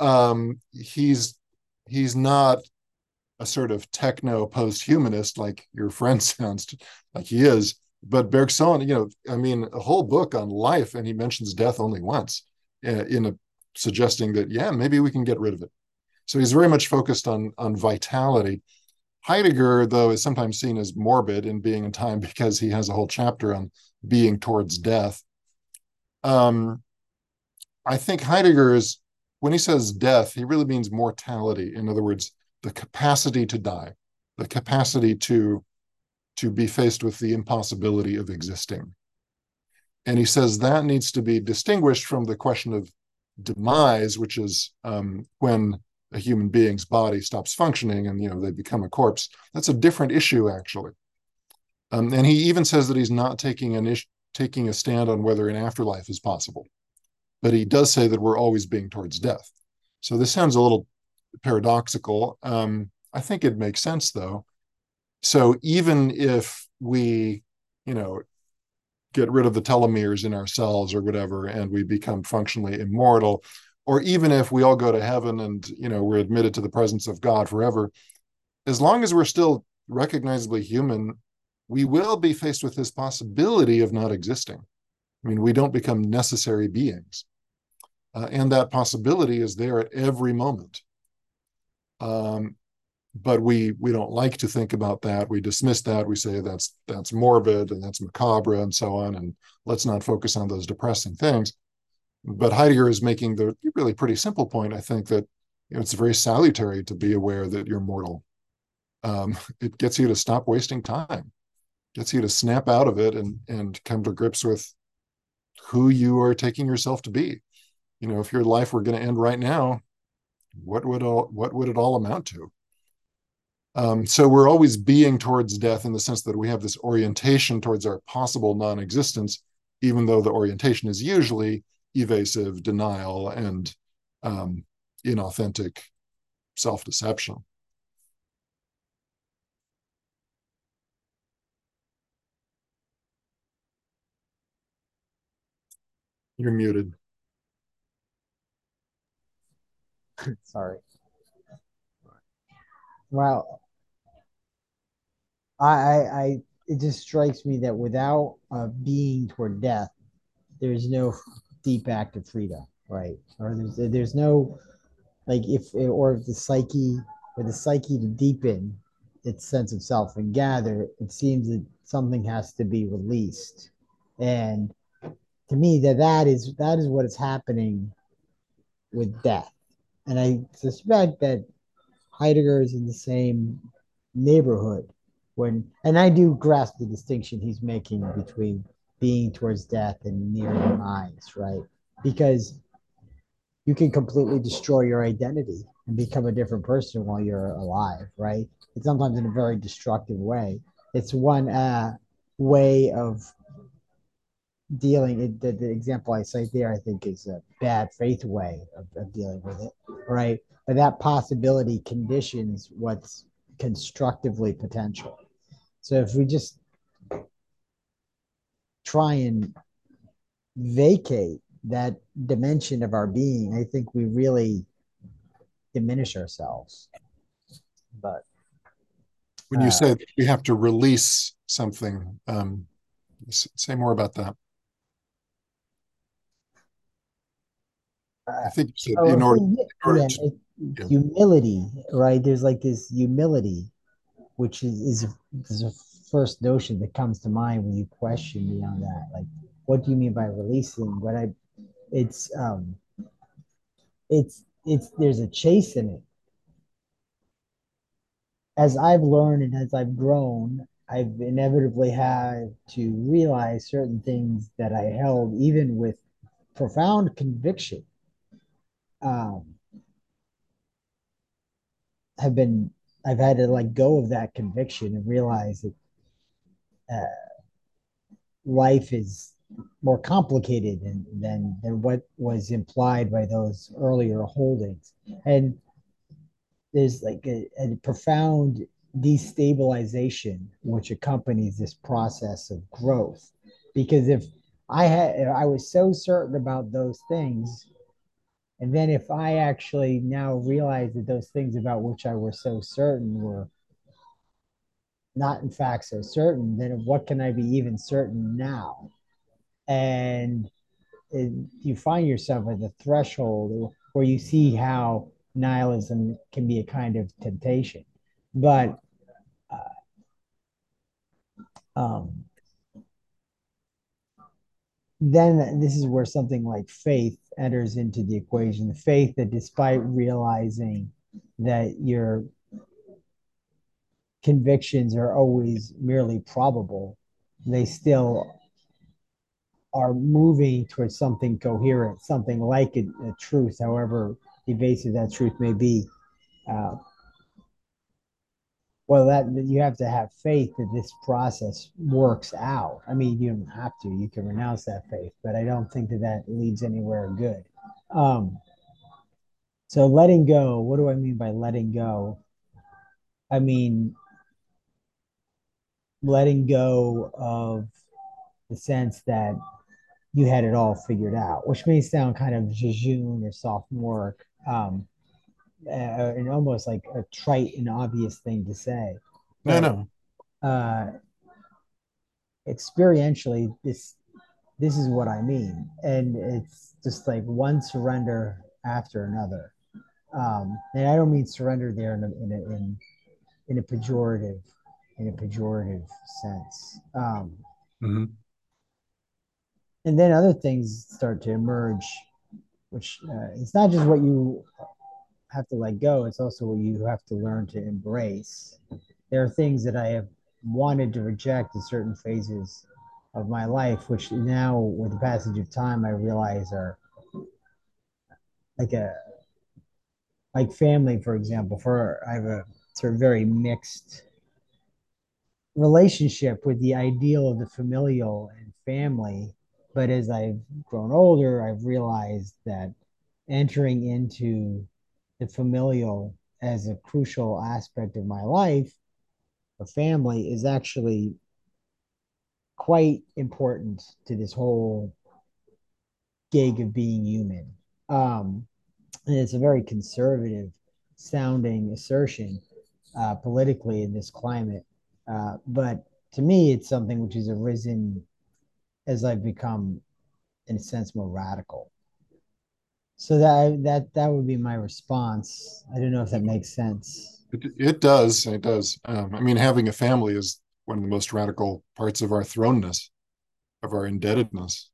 [SPEAKER 2] he's not a sort of techno post-humanist like your friend sounds like he is. But Bergson, I mean, a whole book on life, and he mentions death only once, in a suggesting that, yeah, maybe we can get rid of it. So he's very much focused on vitality. Heidegger, though, is sometimes seen as morbid in Being and Time because he has a whole chapter on being towards death. Um, I think Heidegger is, when he says death, he really means mortality. In other words, the capacity to die, the capacity to be faced with the impossibility of existing. And he says that needs to be distinguished from the question of demise, which is when a human being's body stops functioning and they become a corpse. That's a different issue, actually. And he even says that he's not taking a stand on whether an afterlife is possible, but he does say that we're always being towards death. So this sounds a little paradoxical. I think it makes sense, though. So even if we, you know, get rid of the telomeres in our cells or whatever, and we become functionally immortal, or even if we all go to heaven and, we're admitted to the presence of God forever, as long as we're still recognizably human, we will be faced with this possibility of not existing. I mean, we don't become necessary beings. And that possibility is there at every moment. Um, but we don't like to think about that. We dismiss that. We say that's morbid and that's macabre and so on, and let's not focus on those depressing things. But Heidegger is making the really pretty simple point, I think, that it's very salutary to be aware that you're mortal. It gets you to stop wasting time, gets you to snap out of it and come to grips with who you are taking yourself to be. If your life were going to end right now, what would it all amount to? So we're always being towards death in the sense that we have this orientation towards our possible non-existence, even though the orientation is usually evasive denial and inauthentic self-deception. You're muted.
[SPEAKER 1] Sorry. Well, I it just strikes me that without being toward death, there's no deep act of freedom, right? Or there's no like if or if the psyche for the psyche to deepen its sense of self and gather, it seems that something has to be released, and to me that is what is happening with death, and I suspect that Heidegger is in the same neighborhood and I do grasp the distinction he's making between being towards death and near demise, right? Because you can completely destroy your identity and become a different person while you're alive, right? It's sometimes in a very destructive way. It's one way of dealing. The example I cite there, I think, is a bad faith way of dealing with it, right? But that possibility conditions what's constructively potential. So if we just try and vacate that dimension of our being, I think we really diminish ourselves. But
[SPEAKER 2] When you say we have to release something, Say more about that. I think you said
[SPEAKER 1] Oh, so
[SPEAKER 2] in order
[SPEAKER 1] yeah,
[SPEAKER 2] to, yeah.
[SPEAKER 1] humility, right? There's like this humility, which is a first notion that comes to mind when you question me on that. Like, what do you mean by releasing? But it's it's there's a chase in it. As I've learned and as I've grown, I've inevitably had to realize certain things that I held, even with profound conviction, um, have been I've had to let go of that conviction and realize that life is more complicated than what was implied by those earlier holdings. And there's like a profound destabilization which accompanies this process of growth. Because if I was so certain about those things, and then if I actually now realize that those things about which I was so certain were not in fact so certain, then what can I be even certain now? And you find yourself at the threshold where you see how nihilism can be a kind of temptation. But um, then this is where something like faith enters into the equation. The faith that, despite realizing that your convictions are always merely probable, they still are moving towards something coherent, something like a truth, however evasive that truth may be. Uh, well, that you have to have faith that this process works out. I mean, you don't have to; you can renounce that faith, but I don't think that that leads anywhere good. Um, so letting go. What do I mean by letting go? I mean letting go of the sense that you had it all figured out, which may sound kind of jejune or sophomoric, and almost like a trite and obvious thing to say.
[SPEAKER 2] No,
[SPEAKER 1] But
[SPEAKER 2] no.
[SPEAKER 1] uh, experientially, this is what I mean, and it's just like one surrender after another. And I don't mean surrender there in a pejorative sense.
[SPEAKER 2] Hmm.
[SPEAKER 1] And then other things start to emerge, which it's not just what you have to let go; it's also what you have to learn to embrace. There are things that I have wanted to reject in certain phases of my life, which now, with the passage of time, I realize are like a like family, for example. For I have a sort of very mixed relationship with the ideal of the familial and family. But as I've grown older, I've realized that entering into the familial as a crucial aspect of my life, a family, is actually quite important to this whole gig of being human. And it's a very conservative sounding assertion politically in this climate. But to me, it's something which has arisen as I've become, in a sense, more radical. So that would be my response. I don't know if that makes sense.
[SPEAKER 2] It does. It does. I mean, having a family is one of the most radical parts of our thrownness, of our indebtedness.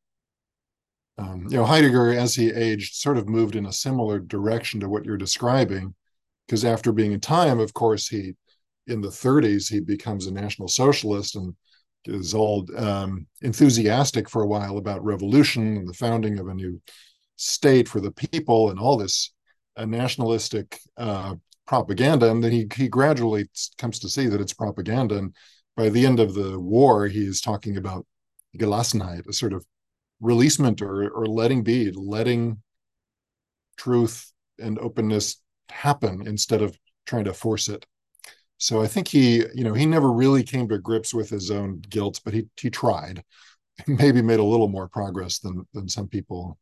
[SPEAKER 2] Heidegger, as he aged, sort of moved in a similar direction to what you're describing, because after being in time, of course, in the 30s, he becomes a National Socialist and is all enthusiastic for a while about revolution and the founding of a new state for the people and all this nationalistic propaganda. And then he gradually comes to see that it's propaganda. And by the end of the war, he's talking about Gelassenheit, a sort of releasement or letting be, letting truth and openness happen instead of trying to force it. So I think he never really came to grips with his own guilt, but he tried. Maybe made a little more progress than some people.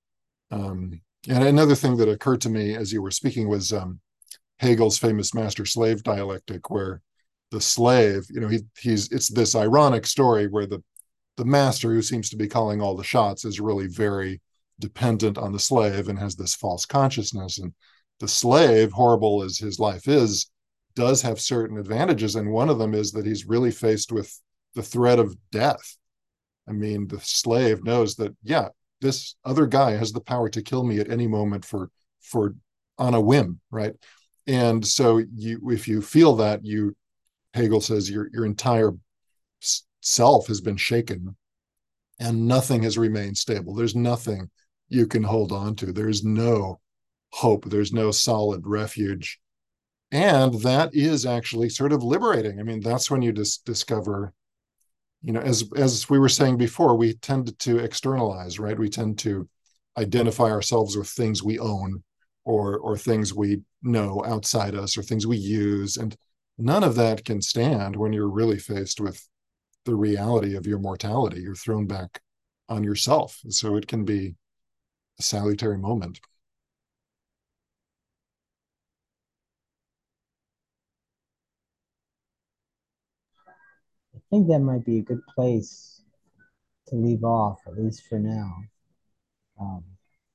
[SPEAKER 2] And another thing that occurred to me as you were speaking was Hegel's famous master-slave dialectic, where the slave, he's it's this ironic story where the master, who seems to be calling all the shots, is really very dependent on the slave and has this false consciousness. And the slave, horrible as his life is, does have certain advantages. And one of them is that he's really faced with the threat of death. I mean, the slave knows that, yeah, this other guy has the power to kill me at any moment for on a whim, right? And so if you feel that, Hegel says your entire self has been shaken and nothing has remained stable. There's nothing you can hold on to. There's no hope. There's no solid refuge. And that is actually sort of liberating. I mean, that's when you just discover, as we were saying before, we tend to externalize, right? We tend to identify ourselves with things we own, or things we know outside us, or things we use. And none of that can stand when you're really faced with the reality of your mortality. You're thrown back on yourself. So it can be a salutary moment.
[SPEAKER 1] I think that might be a good place to leave off, at least for now. Um,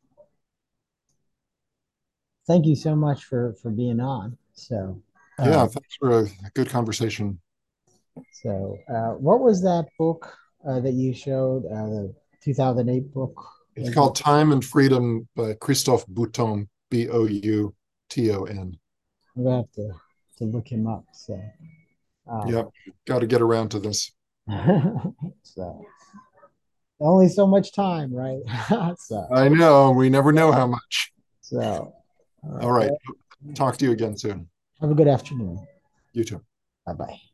[SPEAKER 1] Thank you so much for being on.
[SPEAKER 2] Yeah,
[SPEAKER 1] Um,
[SPEAKER 2] thanks for a good conversation.
[SPEAKER 1] what was that book that you showed? The 2008 book.
[SPEAKER 2] It's
[SPEAKER 1] Was it?
[SPEAKER 2] called Time and Freedom by Christophe Bouton, Bouton.
[SPEAKER 1] I'm gonna have to look him up. Um,
[SPEAKER 2] Yep, got to get around to this.
[SPEAKER 1] so only so much time, right? so
[SPEAKER 2] I know, we never know how much.
[SPEAKER 1] all
[SPEAKER 2] All
[SPEAKER 1] right.
[SPEAKER 2] right,
[SPEAKER 1] Well,
[SPEAKER 2] talk to you again soon.
[SPEAKER 1] have a good afternoon.
[SPEAKER 2] You too.
[SPEAKER 1] Bye bye.